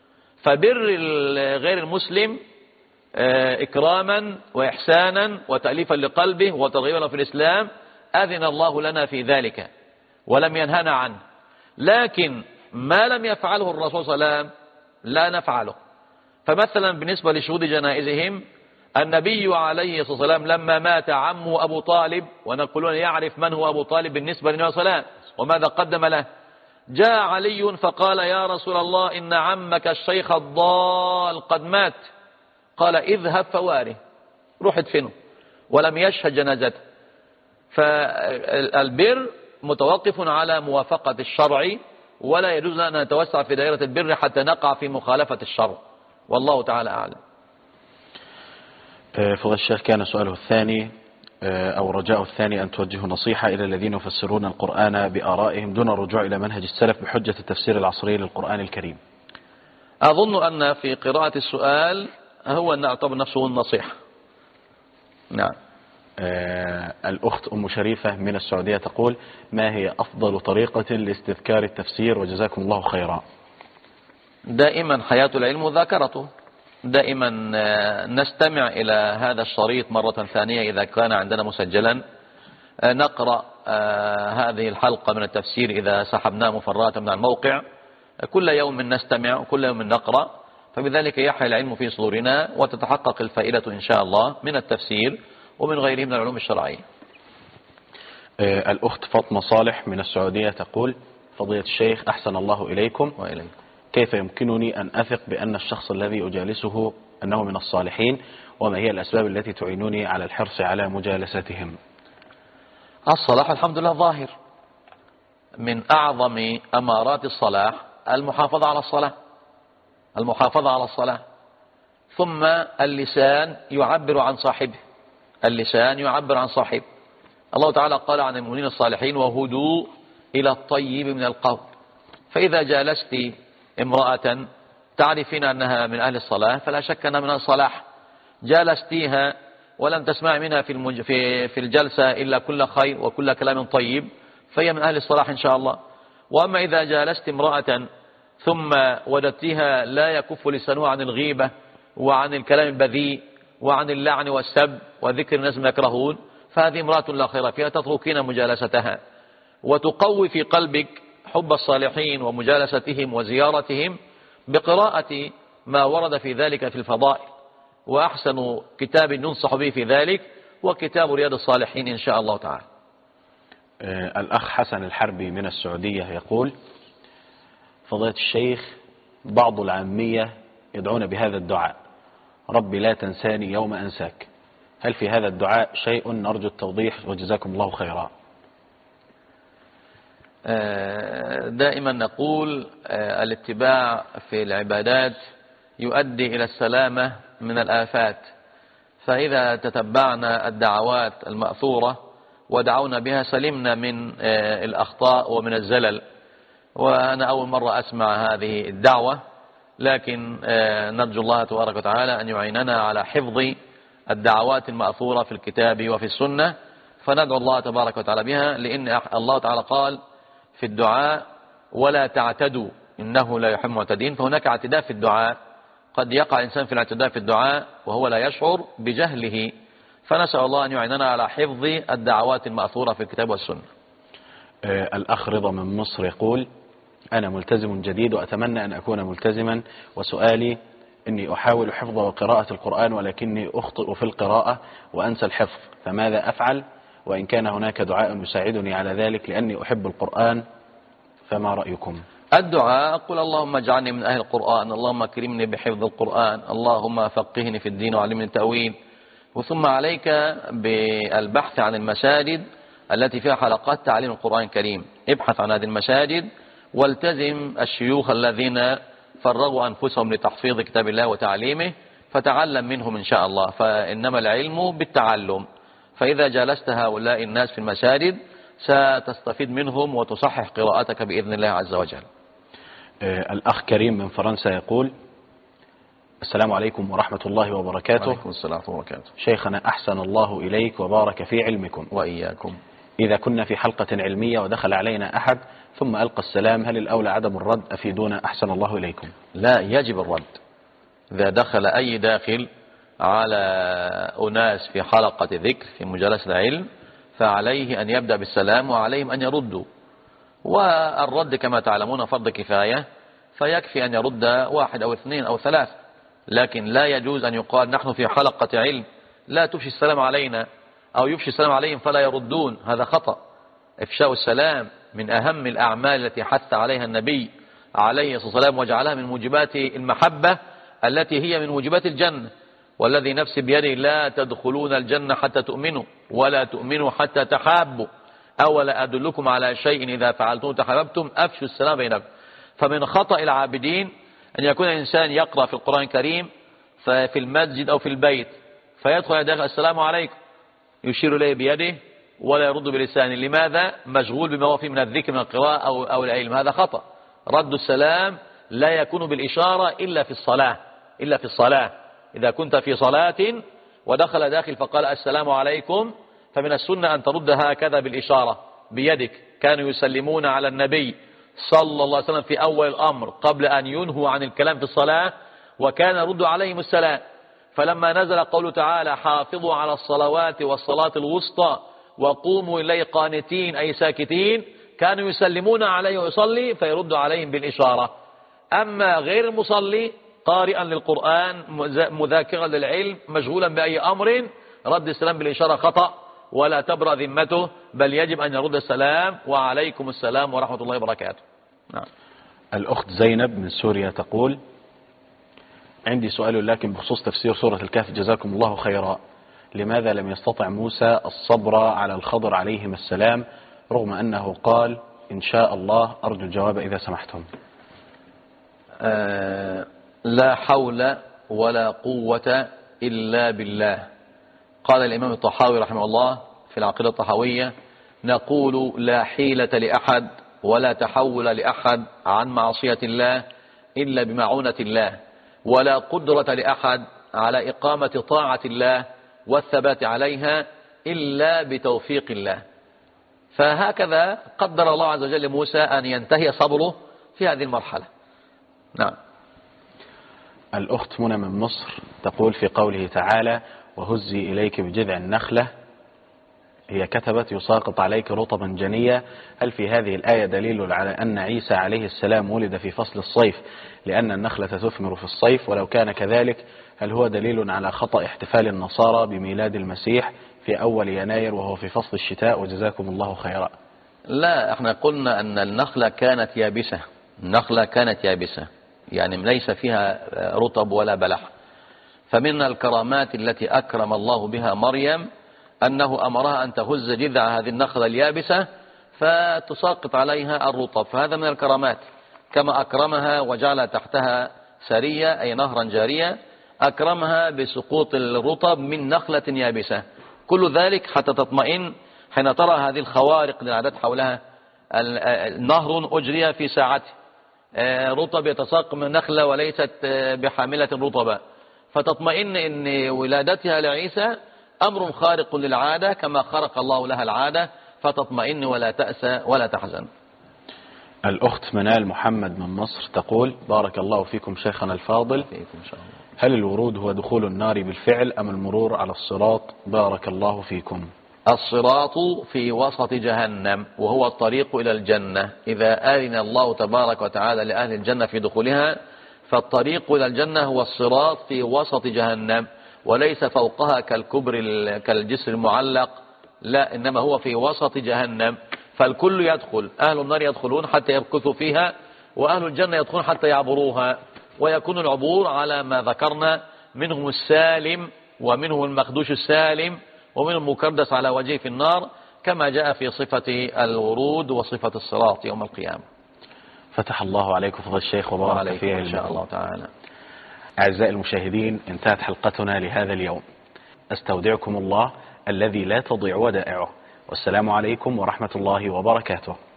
فبر غير المسلم إكراما وإحسانا وتأليفا لقلبه وترغيبا في الإسلام أذن الله لنا في ذلك ولم ينهنا عنه. لكن ما لم يفعله الرسول صلى الله عليه وسلم لا نفعله. فمثلا بالنسبة لشهود جنائزهم، النبي عليه الصلاة والسلام لما مات عمه أبو طالب، ونقولون يعرف من هو أبو طالب بالنسبة للنبي صلى الله عليه وسلم وماذا قدم له، جاء علي فقال يا رسول الله إن عمك الشيخ الضال قد مات. قال اذهب فواره، روح ادفنه، ولم يشهد جنازته. فالبر متوقف على موافقة الشرع، ولا يجوز أن نتوسع في دائرة البر حتى نقع في مخالفة الشرع، والله تعالى أعلم. فضل الشيخ، كان سؤاله الثاني أو رجاءه الثاني أن توجهوا نصيحة إلى الذين يفسرون القرآن بآرائهم دون الرجوع إلى منهج السلف بحجة التفسير العصري للقرآن الكريم. أظن أن في قراءة السؤال هو أن أعتبر نفسه النصيحة. نعم. الأخت أم شريفة من السعودية تقول: ما هي أفضل طريقة لاستذكار التفسير وجزاكم الله خيرا؟ دائما حياة العلم وذاكرته، دائما نستمع إلى هذا الشريط مرة ثانية إذا كان عندنا مسجلا، نقرأ هذه الحلقة من التفسير إذا سحبناه مفرات من الموقع، كل يوم نستمع وكل يوم نقرأ، فبذلك يحيى العلم في صدورنا وتتحقق الفائدة إن شاء الله من التفسير ومن غيره من العلوم الشرعية. الأخت فاطمة صالح من السعودية تقول: فضيلة الشيخ أحسن الله إليكم، وإليكم، كيف يمكنني أن أثق بأن الشخص الذي أجالسه أنه من الصالحين، وما هي الأسباب التي تعينني على الحرص على مجالستهم؟ الصلاح الحمد لله ظاهر، من أعظم أمارات الصلاح المحافظة على الصلاة، المحافظة على الصلاة. ثم اللسان يعبر عن صاحبه، اللسان يعبر عن صاحبه. الله تعالى قال عن المؤمنين الصالحين: وهدوا إلى الطيب من القول. فإذا جالست امرأة تعرفين أنها من أهل الصلاة فلا شك أنها من الصلاح، جالستيها ولم تسمع منها في الجلسة إلا كل خير وكل كلام طيب، فهي من أهل الصلاح إن شاء الله. وأما إذا جالست امرأة ثم وجدتها لا يكف لسانها عن الغيبة وعن الكلام البذيء وعن اللعن والسب وذكر الناس ما يكرهون، فهذه امرأة لا خير فيها، تتركين مجالستها. وتقوي في قلبك حب الصالحين ومجالستهم وزيارتهم بقراءة ما ورد في ذلك في الفضائل، وأحسن كتاب ينصح به في ذلك وكتاب رياض الصالحين إن شاء الله تعالى. الأخ حسن الحربي من السعودية يقول: فضيلة الشيخ، بعض العامية يدعون بهذا الدعاء: ربي لا تنساني يوم أنساك، هل في هذا الدعاء شيء نرجو التوضيح وجزاكم الله خيرا؟ دائما نقول الاتباع في العبادات يؤدي إلى السلامة من الآفات، فإذا تتبعنا الدعوات المأثورة ودعونا بها سلمنا من الأخطاء ومن الزلل. وأنا أول مرة أسمع هذه الدعوة، لكن نرجو الله تبارك وتعالى أن يعيننا على حفظ الدعوات المأثورة في الكتاب وفي السنة، فندعو الله تبارك وتعالى بها، لأن الله تعالى قال في الدعاء: ولا تعتدوا إنه لا يحب المعتدين. فهناك اعتداء في الدعاء، قد يقع الإنسان في الاعتداء في الدعاء وهو لا يشعر بجهله، فنسأل الله أن يعيننا على حفظ الدعوات المأثورة في الكتاب والسنة. الأخ رضا من مصر يقول: أنا ملتزم جديد وأتمنى أن أكون ملتزما، وسؤالي إني أحاول حفظ وقراءة القرآن ولكني أخطئ في القراءة وأنسى الحفظ، فماذا أفعل؟ وإن كان هناك دعاء يساعدني على ذلك لأني أحب القرآن فما رأيكم؟ الدعاء: قل اللهم اجعلني من أهل القرآن، اللهم اكرمني بحفظ القرآن، اللهم فقهني في الدين وعلمني التأويل. وثم عليك بالبحث عن المساجد التي فيها حلقات تعليم القرآن الكريم، ابحث عن هذه المساجد والتزم الشيوخ الذين فرغوا أنفسهم لتحفيظ كتاب الله وتعليمه، فتعلم منهم إن شاء الله، فإنما العلم بالتعلم. فإذا جالست هؤلاء الناس في المساجد ستستفيد منهم وتصحح قراءتك بإذن الله عز وجل. الأخ كريم من فرنسا يقول: السلام عليكم ورحمة الله وبركاته. وعليكم السلام ورحمة الله وبركاته. شيخنا أحسن الله إليك وبارك في علمكم. وإياكم. إذا كنا في حلقة علمية ودخل علينا أحد ثم ألقى السلام، هل الأولى عدم الرد؟ أفيدونا أحسن الله إليكم. لا، يجب الرد. إذا دخل أي داخل على أناس في حلقة ذكر في مجالسة العلم فعليه أن يبدأ بالسلام وعليهم أن يردوا، والرد كما تعلمون فرض كفاية، فيكفي أن يرد 1 أو 2 أو 3، لكن لا يجوز أن يقال نحن في حلقة علم لا تفشي السلام علينا أو يفشي السلام عليهم فلا يردون، هذا خطأ. إفشاء السلام من أهم الأعمال التي حث عليها النبي عليه الصلاة والسلام وجعلها من موجبات المحبة التي هي من موجبات الجنة، والذي نفسي بيده لا تدخلون الجنة حتى تؤمنوا ولا تؤمنوا حتى تحابوا، أولا أدلكم على شيء إذا فعلتم تحاببتم أفشوا السلام بينكم. فمن خطأ العابدين أن يكون الإنسان يقرأ في القرآن الكريم في المسجد أو في البيت فيدخل يدخل السلام عليكم يشير إليه بيده ولا يرد بلسانه. لماذا؟ مشغول بما هو فيه من الذكر من القراءة أو العلم. هذا خطأ. رد السلام لا يكون بالإشارة إلا في الصلاة. إذا كنت في صلاة ودخل داخل فقال السلام عليكم فمن السنة أن ترد هكذا بالإشارة بيدك. كانوا يسلمون على النبي صلى الله عليه وسلم في أول الأمر قبل أن ينهوا عن الكلام في الصلاة، وكان يرد عليهم السلام. فلما نزل قوله تعالى حافظوا على الصلوات والصلاة الوسطى وقوموا إليه قانتين أي ساكتين، كانوا يسلمون عليه ويصلي فيرد عليهم بالإشارة. أما غير المصلي قارئا للقرآن مذاكرا للعلم مشغولا بأي أمر، رد السلام بالإشارة خطأ ولا تبرأ ذمته، بل يجب أن يرد السلام وعليكم السلام ورحمة الله وبركاته. نعم. الأخت زينب من سوريا تقول عندي سؤال لكن بخصوص تفسير سورة الكهف جزاكم الله خيرا. لماذا لم يستطع موسى الصبر على الخضر عليهما السلام رغم أنه قال إن شاء الله؟ أرجو الجواب إذا سمحتم. لا حول ولا قوة إلا بالله. قال الإمام الطحاوي رحمه الله في العقيدة الطحاوية نقول لا حيلة لأحد ولا تحول لأحد عن معصية الله إلا بمعونة الله، ولا قدرة لأحد على إقامة طاعة الله والثبات عليها إلا بتوفيق الله. فهكذا قدر الله عز وجل موسى أن ينتهي صبره في هذه المرحلة. نعم. الأخت منى من مصر تقول في قوله تعالى وهزي إليك بجذع النخلة، هي كتبت يساقط عليك رطبا جنيا، هل في هذه الآية دليل على أن عيسى عليه السلام ولد في فصل الصيف لأن النخلة تثمر في الصيف؟ ولو كان كذلك هل هو دليل على خطأ احتفال النصارى بميلاد المسيح في أول يناير وهو في فصل الشتاء؟ وجزاكم الله خيرا. لا، احنا قلنا أن النخلة كانت يابسة، يعني ليس فيها رطب ولا بلح. فمن الكرامات التي أكرم الله بها مريم أنه أمرها أن تهز جذع هذه النخلة اليابسة فتساقط عليها الرطب، فهذا من الكرامات. كما أكرمها وجعل تحتها سرية أي نهرا جارية، أكرمها بسقوط الرطب من نخلة يابسة. كل ذلك حتى تطمئن حين ترى هذه الخوارق للعادات حولها. نهر أجري في ساعته، رطب يتساقط من نخلة وليست بحاملة رطبة، فتطمئن أن ولادتها لعيسى أمر خارق للعادة كما خرق الله لها العادة، فتطمئن ولا تأسى ولا تحزن. الأخت منال محمد من مصر تقول بارك الله فيكم شيخنا الفاضل، فيكم إن شاء الله. هل الورود هو دخول النار بالفعل أم المرور على الصراط؟ بارك الله فيكم. الصراط في وسط جهنم وهو الطريق إلى الجنة. إذا آذن الله تبارك وتعالى لأهل الجنة في دخولها فالطريق إلى الجنة هو الصراط في وسط جهنم، وليس فوقها كالجسر المعلق، لا، إنما هو في وسط جهنم. فالكل يدخل، أهل النار يدخلون حتى يمكثوا فيها، وأهل الجنة يدخلون حتى يعبروها، ويكون العبور على ما ذكرنا، منهم السالم ومنهم المخدوش السالم ومنهم المكردس على وجهه في النار، كما جاء في صفة الورود وصفة الصراط يوم القيامة. فتح الله عليكم فضل الشيخ وبارك فيه إن شاء الله تعالى. أعزائي المشاهدين، انتهت حلقتنا لهذا اليوم. أستودعكم الله الذي لا تضيع ودائعه، والسلام عليكم ورحمة الله وبركاته.